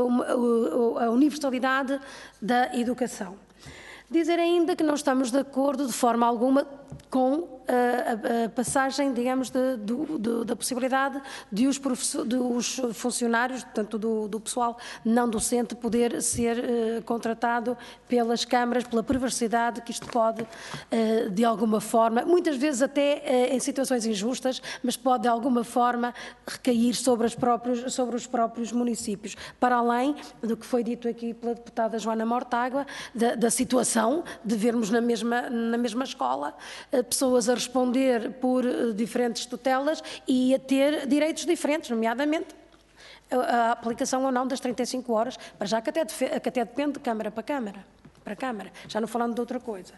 a universalidade da educação. Dizer ainda que não estamos de acordo de forma alguma com a passagem, digamos, da possibilidade de os funcionários, portanto do pessoal não docente, poder ser contratado pelas câmaras, pela perversidade que isto pode, de alguma forma, muitas vezes até em situações injustas, mas pode de alguma forma recair sobre os próprios municípios, para além do que foi dito aqui pela deputada Joana Mortágua, da situação de vermos na mesma escola pessoas a responder por diferentes tutelas e a ter direitos diferentes, nomeadamente a aplicação ou não das 35 horas, para já que até depende de Câmara para Câmara, já não falando de outra coisa.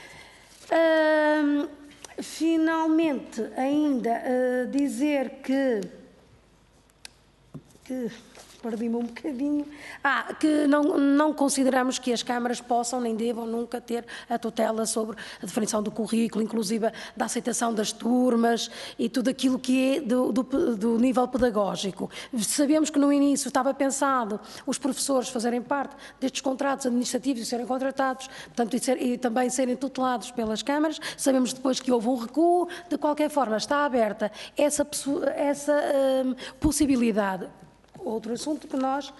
Finalmente, ainda dizer que perdi-me um bocadinho. Que não consideramos que as câmaras possam nem devam nunca ter a tutela sobre a definição do currículo, inclusive da aceitação das turmas e tudo aquilo que é do nível pedagógico. Sabemos que no início estava pensado os professores fazerem parte destes contratos administrativos e serem contratados, portanto, e também serem tutelados pelas câmaras. Sabemos depois que houve um recuo. De qualquer forma, está aberta essa possibilidade. Outro assunto que nós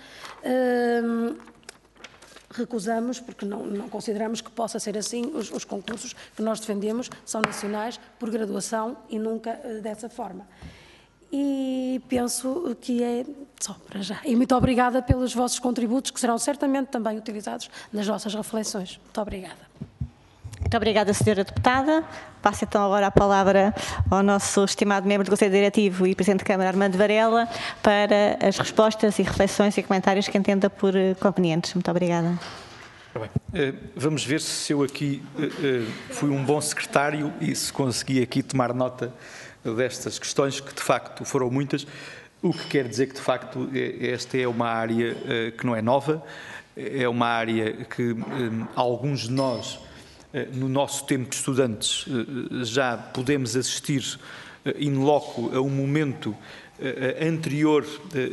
recusamos, porque não consideramos que possa ser assim. Os concursos que nós defendemos são nacionais, por graduação e nunca dessa forma. E penso que é só para já. E muito obrigada pelos vossos contributos, que serão certamente também utilizados nas nossas reflexões. Muito obrigada. Muito obrigada, Sra. Deputada. Passo então agora a palavra ao nosso estimado membro do Conselho Diretivo e Presidente da Câmara, Armando Varela, para as respostas e reflexões e comentários que entenda por convenientes. Muito obrigada. Bem, vamos ver se eu aqui fui um bom secretário e se consegui aqui tomar nota destas questões, que de facto foram muitas, o que quer dizer que de facto esta é uma área que não é nova, é uma área que alguns de nós, no nosso tempo de estudantes, já podemos assistir in loco a um momento anterior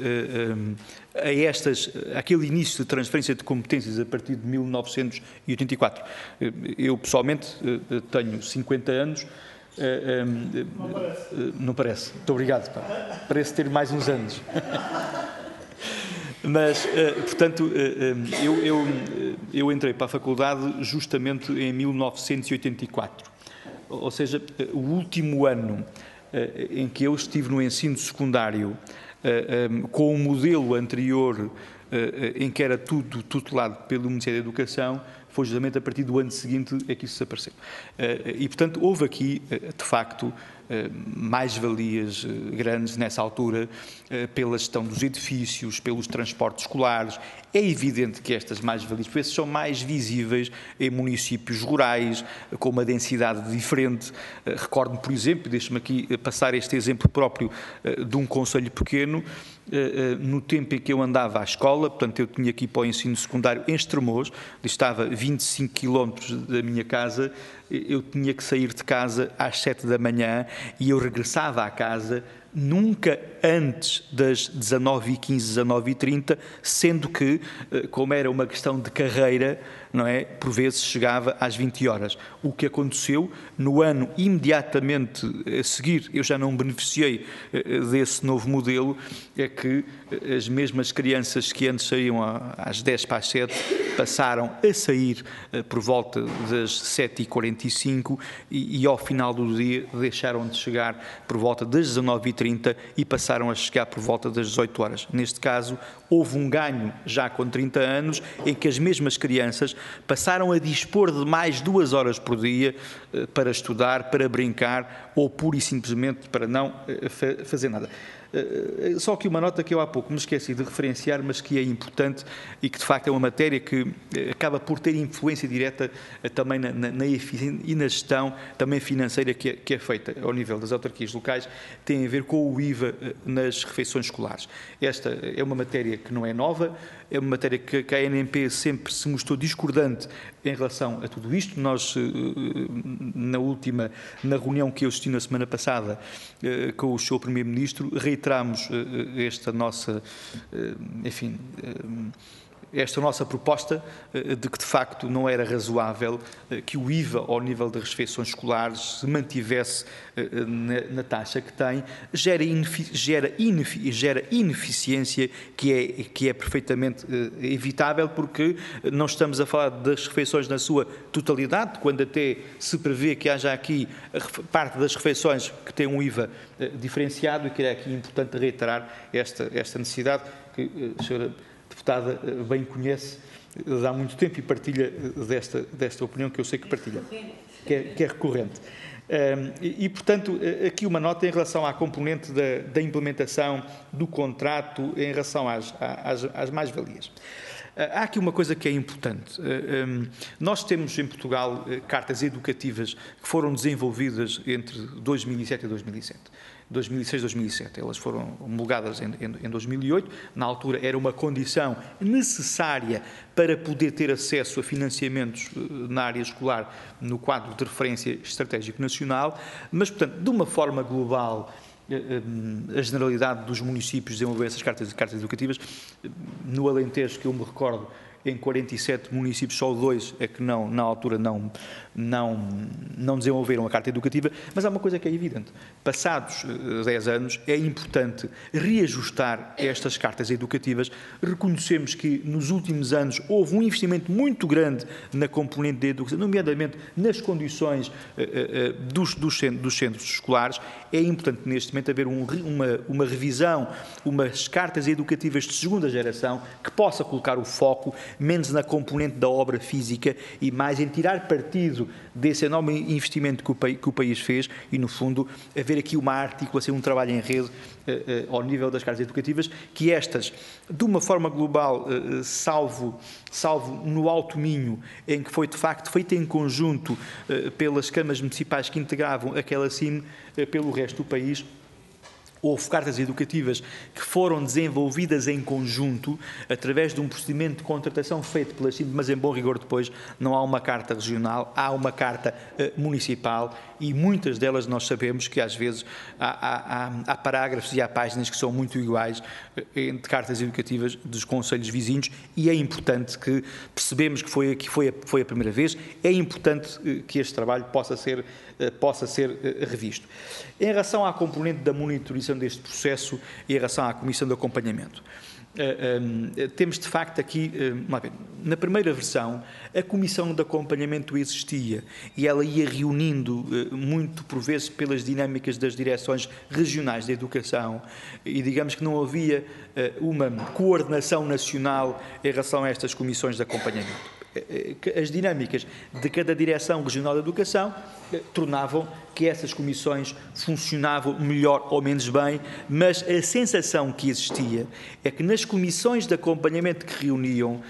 a aquele início de transferência de competências a partir de 1984. Eu, pessoalmente, tenho 50 anos. Não parece. Muito obrigado. Parece ter mais uns anos. Mas, portanto, eu entrei para a faculdade justamente em 1984, ou seja, o último ano em que eu estive no ensino secundário, com o modelo anterior em que era tudo tutelado pelo Ministério da Educação, foi justamente a partir do ano seguinte é que isso desapareceu. E, portanto, houve aqui, de facto, mais-valias grandes nessa altura pela gestão dos edifícios, pelos transportes escolares. É evidente que estas mais-valias, por vezes, são mais visíveis em municípios rurais, com uma densidade diferente. Recordo-me, por exemplo, deixe-me aqui passar este exemplo próprio de um concelho pequeno, no tempo em que eu andava à escola, portanto, eu tinha aqui para o ensino secundário em Estremoz, estava 25 km da minha casa, eu tinha que sair de casa às 7 da manhã e eu regressava à casa nunca antes das 19h15, 19h30, sendo que, como era uma questão de carreira, não é, por vezes chegava às 20 horas. O que aconteceu no ano imediatamente a seguir, eu já não beneficiei desse novo modelo, é que as mesmas crianças que antes saíam às 10 para as 7 passaram a sair por volta das 7h45 e ao final do dia deixaram de chegar por volta das 19h30 e passaram a chegar por volta das 18 horas. Neste caso, houve um ganho já com 30 anos em que as mesmas crianças passaram a dispor de mais 2 horas por dia para estudar, para brincar ou pura e simplesmente para não fazer nada. Só que uma nota que eu há pouco me esqueci de referenciar, mas que é importante e que de facto é uma matéria que acaba por ter influência direta também na eficiência e na gestão também financeira que é feita ao nível das autarquias locais, tem a ver com o IVA nas refeições escolares. Esta é uma matéria que não é nova, é uma matéria que a ANMP sempre se mostrou discordante em relação a tudo isto. Nós, na reunião que eu assisti na semana passada com o Sr. Primeiro-Ministro, reiteramos esta nossa, esta nossa proposta de que, de facto, não era razoável que o IVA, ao nível das refeições escolares, se mantivesse na taxa que tem, gera ineficiência que é perfeitamente evitável, porque não estamos a falar das refeições na sua totalidade, quando até se prevê que haja aqui parte das refeições que tem um IVA diferenciado, e que é aqui importante reiterar esta necessidade que a senhora deputada bem conhece há muito tempo e partilha desta opinião que eu sei que partilha, que é recorrente. E, portanto, aqui uma nota em relação à componente da implementação do contrato em relação às mais-valias. Há aqui uma coisa que é importante. Nós temos em Portugal cartas educativas que foram desenvolvidas entre 2007 e 2007. 2006-2007. Elas foram homologadas em 2008. Na altura era uma condição necessária para poder ter acesso a financiamentos na área escolar no quadro de referência estratégico nacional, mas, portanto, de uma forma global, a generalidade dos municípios desenvolveu essas cartas educativas. No Alentejo, que eu me recordo, em 47 municípios, só 2 é que na altura não desenvolveram a carta educativa, mas há uma coisa que é evidente. Passados 10 anos, é importante reajustar estas cartas educativas. Reconhecemos que nos últimos anos houve um investimento muito grande na componente da educação, nomeadamente nas condições dos centros escolares. É importante neste momento haver uma revisão, umas cartas educativas de segunda geração que possa colocar o foco menos na componente da obra física e mais em tirar partido desse enorme investimento que o país fez e, no fundo, haver aqui uma articulação, um trabalho em rede ao nível das cartas educativas, que estas, de uma forma global, salvo no Alto Minho, em que foi, de facto, feita em conjunto pelas câmaras municipais que integravam aquela CIM, pelo resto do país, houve cartas educativas que foram desenvolvidas em conjunto através de um procedimento de contratação feito pela CIM, mas em bom rigor depois não há uma carta regional, há uma carta municipal e muitas delas nós sabemos que às vezes há parágrafos e há páginas que são muito iguais entre cartas educativas dos concelhos vizinhos e é importante que percebemos que foi a primeira vez, é importante que este trabalho possa ser revisto. Em relação à componente da monitorização deste processo e em relação à Comissão de Acompanhamento, temos de facto aqui, na primeira versão, a Comissão de Acompanhamento existia e ela ia reunindo muito por vezes pelas dinâmicas das direções regionais de educação e digamos que não havia uma coordenação nacional em relação a estas comissões de acompanhamento. As dinâmicas de cada direção regional de educação tornavam que essas comissões funcionavam melhor ou menos bem, mas a sensação que existia é que nas comissões de acompanhamento que reuniam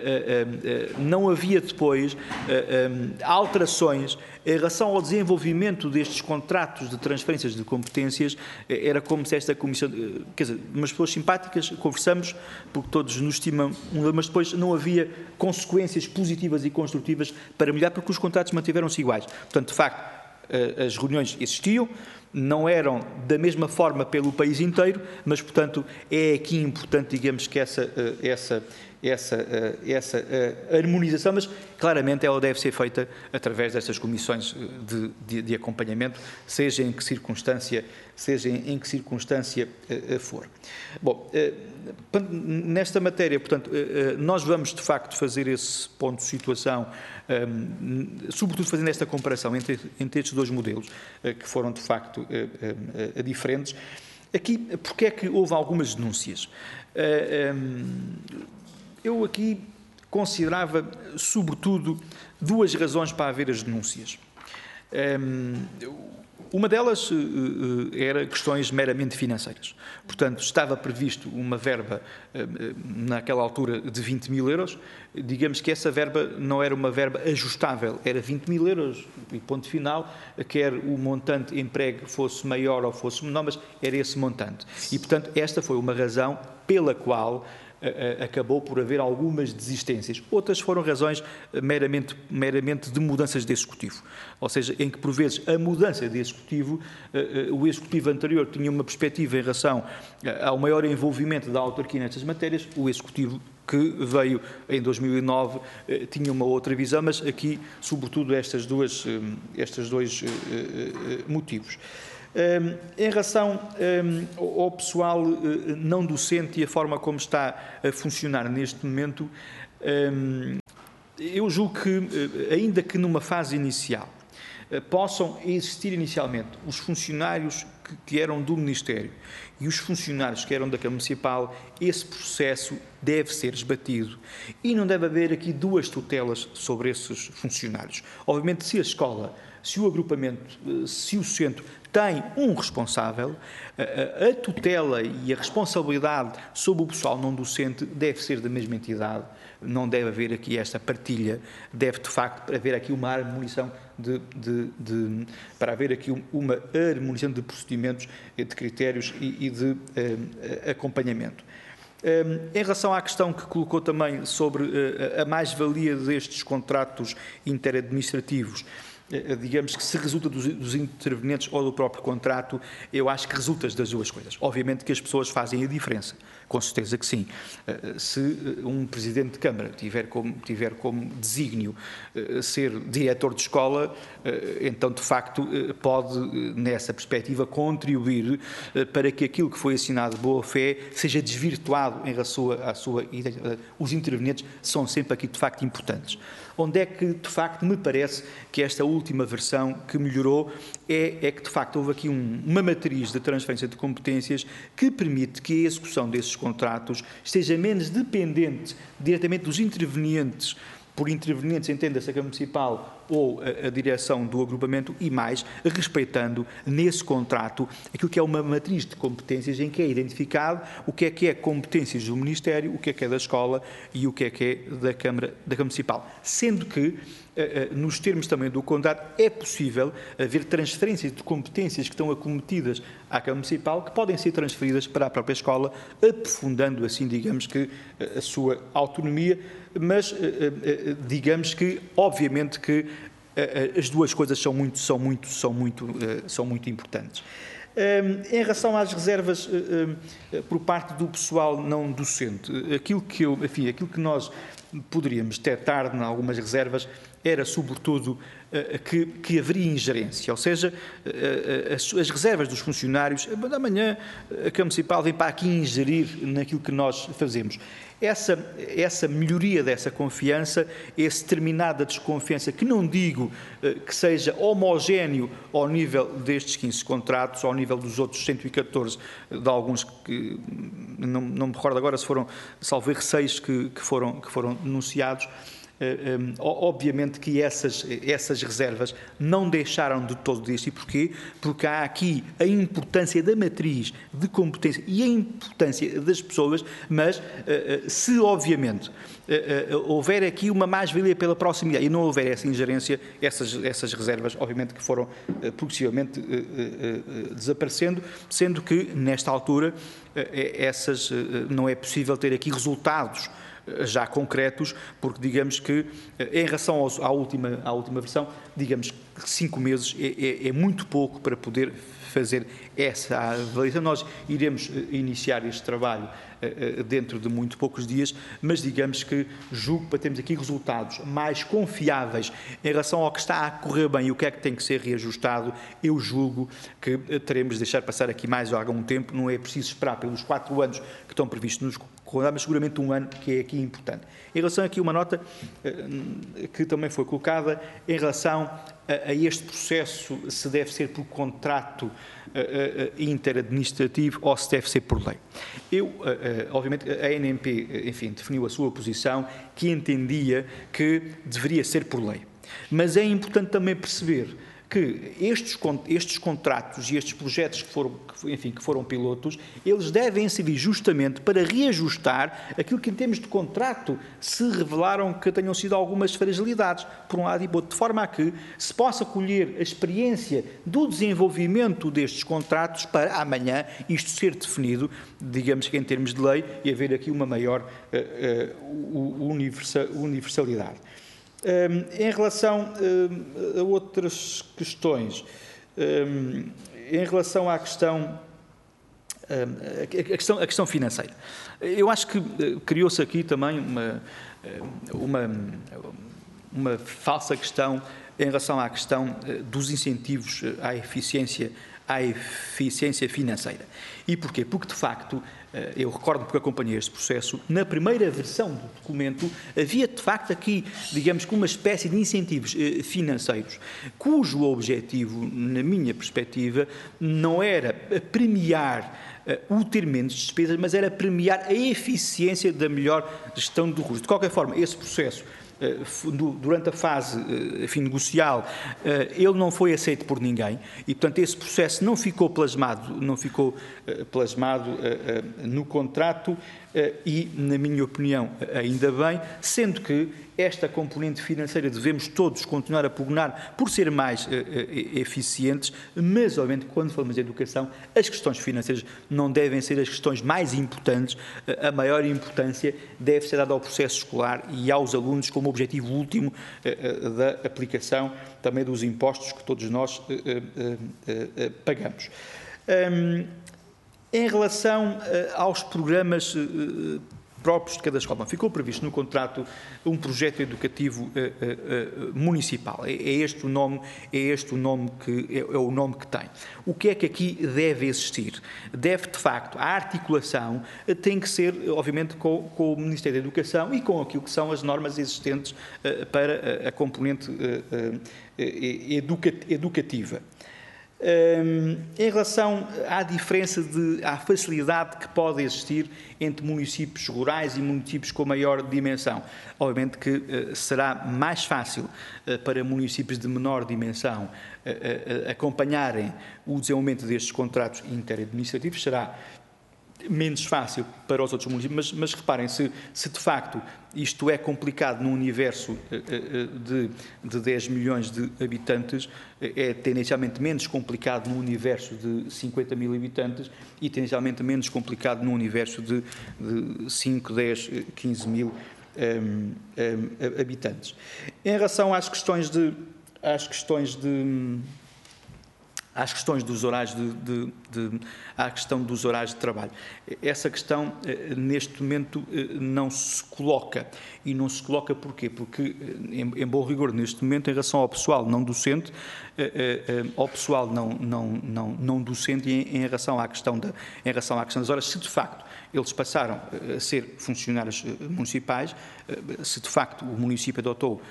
não havia depois alterações em relação ao desenvolvimento destes contratos de transferências de competências. Era como se esta comissão, quer dizer, umas pessoas simpáticas, conversamos, porque todos nos estimam, mas depois não havia consequências positivas e construtivas para melhorar, porque os contratos mantiveram-se iguais. Portanto, de facto, as reuniões existiam, não eram da mesma forma pelo país inteiro, mas, portanto, é aqui importante, digamos, que essa harmonização, mas claramente ela deve ser feita através destas comissões de acompanhamento, seja em que circunstância for. Bom, nesta matéria, portanto, nós vamos de facto fazer esse ponto de situação, sobretudo fazendo esta comparação entre estes dois modelos, que foram de facto diferentes. Aqui, porque é que houve algumas denúncias? Eu aqui considerava, sobretudo, duas razões para haver as denúncias. Uma delas era questões meramente financeiras. Portanto, estava previsto uma verba, naquela altura, de 20 mil euros. Digamos que essa verba não era uma verba ajustável, era 20 mil euros, e ponto final, quer o montante emprego fosse maior ou fosse menor, mas era esse montante. E, portanto, esta foi uma razão pela qual acabou por haver algumas desistências. Outras foram razões meramente de mudanças de executivo. Ou seja, em que, por vezes, a mudança de executivo, o executivo anterior tinha uma perspectiva em relação ao maior envolvimento da autarquia nestas matérias, o executivo que veio em 2009 tinha uma outra visão, mas aqui, sobretudo, estes dois motivos. Em relação ao pessoal não docente e a forma como está a funcionar neste momento, eu julgo que, ainda que numa fase inicial, possam existir inicialmente os funcionários que eram do Ministério e os funcionários que eram da Câmara Municipal, esse processo deve ser esbatido e não deve haver aqui duas tutelas sobre esses funcionários. Obviamente, se a escola se o agrupamento, se o centro tem um responsável, a tutela e a responsabilidade sobre o pessoal não docente deve ser da mesma entidade. Não deve haver aqui esta partilha, deve de facto haver aqui uma harmonização para haver aqui uma harmonização de procedimentos, de critérios e de acompanhamento. Em relação à questão que colocou também sobre a mais-valia destes contratos interadministrativos, digamos que se resulta dos intervenientes ou do próprio contrato, eu acho que resulta das duas coisas. Obviamente que as pessoas fazem a diferença, com certeza que sim. Se um Presidente de Câmara tiver como desígnio ser diretor de escola, então de facto pode, nessa perspectiva, contribuir para que aquilo que foi assinado de boa fé seja desvirtuado em relação à sua identidade. Os intervenientes são sempre aqui de facto importantes. Onde é que, de facto, me parece que esta última versão que melhorou é que, de facto, houve aqui uma matriz de transferência de competências que permite que a execução desses contratos esteja menos dependente diretamente dos intervenientes. Por intervenientes, entenda-se a Câmara Municipal ou a direção do agrupamento, e mais, respeitando nesse contrato aquilo que é uma matriz de competências em que é identificado o que é competências do Ministério, o que é da escola e o que é da Câmara Municipal. Sendo que, nos termos também do contrato, é possível haver transferências de competências que estão acometidas à Câmara Municipal, que podem ser transferidas para a própria escola, aprofundando assim, digamos que, a sua autonomia, mas digamos que, obviamente que as duas coisas são muito importantes. Em relação às reservas por parte do pessoal não docente, aquilo que nós poderíamos detectar em algumas reservas era, sobretudo, que haveria ingerência, ou seja, as reservas dos funcionários, da manhã a Câmara Municipal vem para aqui ingerir naquilo que nós fazemos. Essa melhoria dessa confiança, esse terminada desconfiança, que não digo que seja homogéneo ao nível destes 15 contratos, ao nível dos outros 114, de alguns que não me recordo agora se foram, salvo erro, 6 que foram denunciados. Obviamente que essas reservas não deixaram de todo disso. E porquê? Porque há aqui a importância da matriz de competência e a importância das pessoas, mas se obviamente houver aqui uma mais-valia pela proximidade e não houver essa ingerência, essas reservas obviamente que foram progressivamente desaparecendo, sendo que nesta altura não é possível ter aqui resultados já concretos, porque digamos que em relação à última versão, digamos que 5 meses é muito pouco para poder fazer essa avaliação. Nós iremos iniciar este trabalho dentro de muito poucos dias, mas digamos que julgo para termos aqui resultados mais confiáveis em relação ao que está a correr bem e o que é que tem que ser reajustado. Eu julgo que teremos de deixar passar aqui mais algum tempo, não é preciso esperar pelos 4 anos que estão previstos nos contratos, mas seguramente 1 ano que é aqui importante. Em relação aqui a uma nota que também foi colocada em relação a este processo, se deve ser por contrato interadministrativo ou se deve ser por lei. Obviamente, a ANMP, enfim, definiu a sua posição, que entendia que deveria ser por lei. Mas é importante também perceber que estes contratos e estes projetos que foram pilotos, eles devem servir justamente para reajustar aquilo que em termos de contrato se revelaram que tenham sido algumas fragilidades, por um lado e por outro, de forma a que se possa colher a experiência do desenvolvimento destes contratos para amanhã isto ser definido, digamos que em termos de lei, e haver aqui uma maior universalidade. Em relação a outras questões, em relação à questão financeira, eu acho que criou-se aqui também uma falsa questão em relação à questão dos incentivos à eficiência financeira. E porquê? Porque, de facto, eu recordo porque acompanhei este processo, na primeira versão do documento havia, de facto, aqui, digamos que uma espécie de incentivos financeiros, cujo objetivo, na minha perspectiva, não era premiar o ter menos despesas, mas era premiar a eficiência da melhor gestão do recurso. De qualquer forma, esse processo durante a fase negocial, ele não foi aceito por ninguém e, portanto, esse processo não ficou plasmado no contrato e, na minha opinião, ainda bem, sendo que esta componente financeira devemos todos continuar a pugnar por ser mais eficientes, mas, obviamente, quando falamos de educação, as questões financeiras não devem ser as questões mais importantes. A maior importância deve ser dada ao processo escolar e aos alunos como objetivo último da aplicação também dos impostos que todos nós pagamos. Em relação aos programas próprios de cada escola, ficou previsto no contrato um projeto educativo municipal. É este o nome que tem. O que é que aqui deve existir? Deve, de facto, a articulação tem que ser, obviamente, com o Ministério da Educação e com aquilo que são as normas existentes para a componente educativa. Em relação à facilidade que pode existir entre municípios rurais e municípios com maior dimensão, obviamente que será mais fácil para municípios de menor dimensão acompanharem o desenvolvimento destes contratos interadministrativos, será menos fácil para os outros municípios, mas reparem, se de facto isto é complicado num universo de 10 milhões de habitantes, é tendencialmente menos complicado num universo de 50 mil habitantes e tendencialmente menos complicado num universo de 5, 10, 15 mil habitantes. Em relação às questões dos horários à questão dos horários de trabalho. Essa questão, neste momento, não se coloca. E não se coloca porquê? Porque, em bom rigor, neste momento, em relação ao pessoal não docente, ao pessoal não docente e em relação à questão das horas, se de facto eles passaram a ser funcionários municipais, se de facto o município adotou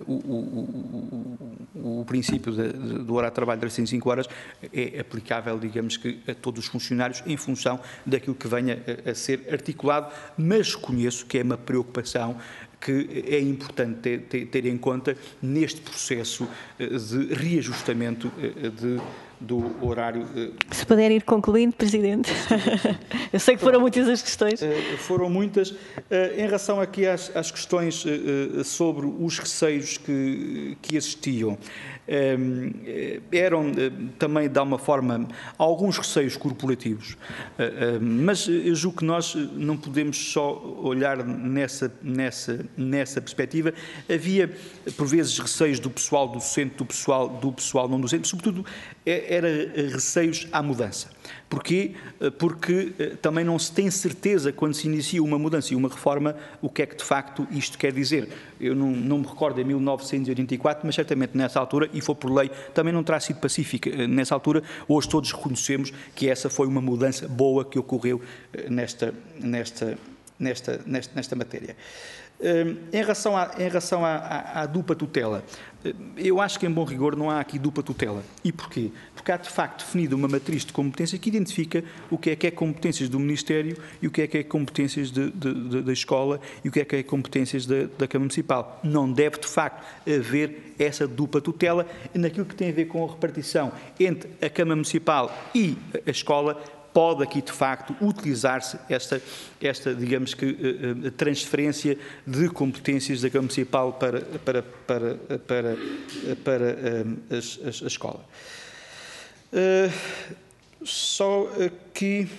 o princípio do horário de trabalho de 35 horas, é aplicável, digamos que, a todos os funcionários em função daquilo que venha a ser articulado, mas reconheço que é uma preocupação que é importante ter em conta neste processo de reajustamento do horário. Se puder ir concluindo, Presidente. Eu sei que foram muitas as questões. Foram muitas. Em relação aqui às questões sobre os receios que existiam, eram também, de alguma forma, alguns receios corporativos, mas eu julgo que nós não podemos só olhar nessa perspectiva. Havia, por vezes, receios do pessoal docente, do pessoal não docente, sobretudo era receios à mudança. Porquê? Porque também não se tem certeza, quando se inicia uma mudança e uma reforma, o que é que de facto isto quer dizer. Eu não me recordo em 1984, mas certamente nessa altura, e foi por lei, também não terá sido pacífica. Nessa altura, hoje todos reconhecemos que essa foi uma mudança boa que ocorreu nesta matéria. Em relação à dupla tutela, eu acho que, em bom rigor, não há aqui dupla tutela. E porquê? Porque há, de facto, definida uma matriz de competências que identifica o que é competências do Ministério e o que é competências da escola e o que é competências da Câmara Municipal. Não deve, de facto, haver essa dupla tutela naquilo que tem a ver com a repartição entre a Câmara Municipal e a escola. Pode aqui, de facto, utilizar-se esta, digamos que, transferência de competências da Câmara Municipal para a escola. Só aqui,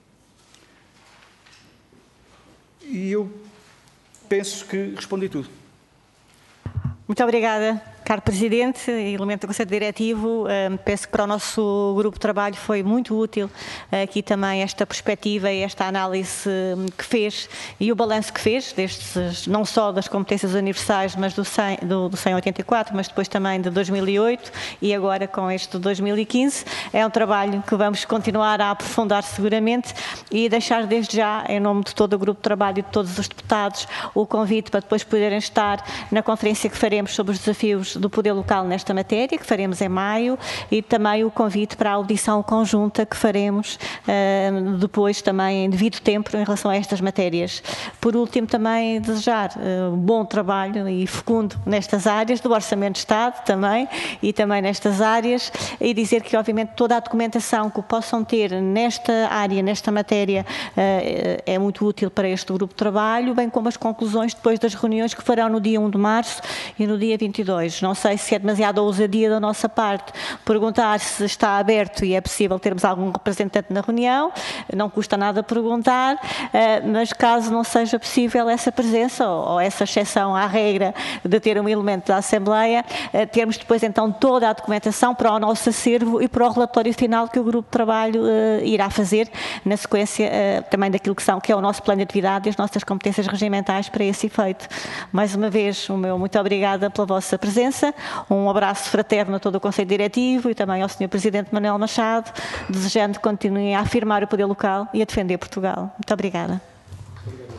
e eu penso que respondi tudo. Muito obrigada, caro Presidente e elemento do Conselho Diretivo. Penso que para o nosso grupo de trabalho foi muito útil aqui também esta perspectiva e esta análise que fez e o balanço que fez, não só das competências universais, mas do 184, mas depois também de 2008 e agora com este de 2015. É um trabalho que vamos continuar a aprofundar seguramente e deixar desde já, em nome de todo o grupo de trabalho e de todos os deputados, o convite para depois poderem estar na conferência que faremos sobre os desafios do poder local nesta matéria, que faremos em maio, e também o convite para a audição conjunta que faremos depois também em devido tempo em relação a estas matérias. Por último, também desejar bom trabalho e fecundo nestas áreas, do Orçamento de Estado também, e também nestas áreas, e dizer que, obviamente, toda a documentação que possam ter nesta área, nesta matéria, é muito útil para este grupo de trabalho, bem como as conclusões depois das reuniões que farão no dia 1 de março e no dia 22. Não sei se é demasiada ousadia da nossa parte perguntar se está aberto e é possível termos algum representante na reunião, não custa nada perguntar, mas caso não seja possível essa presença ou essa exceção à regra de ter um elemento da Assembleia, termos depois então toda a documentação para o nosso acervo e para o relatório final que o grupo de trabalho irá fazer na sequência também daquilo que é o nosso plano de atividade e as nossas competências regimentais para esse efeito. Mais uma vez, o meu muito obrigada pela vossa presença, um abraço fraterno a todo o Conselho Diretivo e também ao Sr. Presidente Manuel Machado, desejando que continuem a afirmar o poder local e a defender Portugal. Muito obrigada.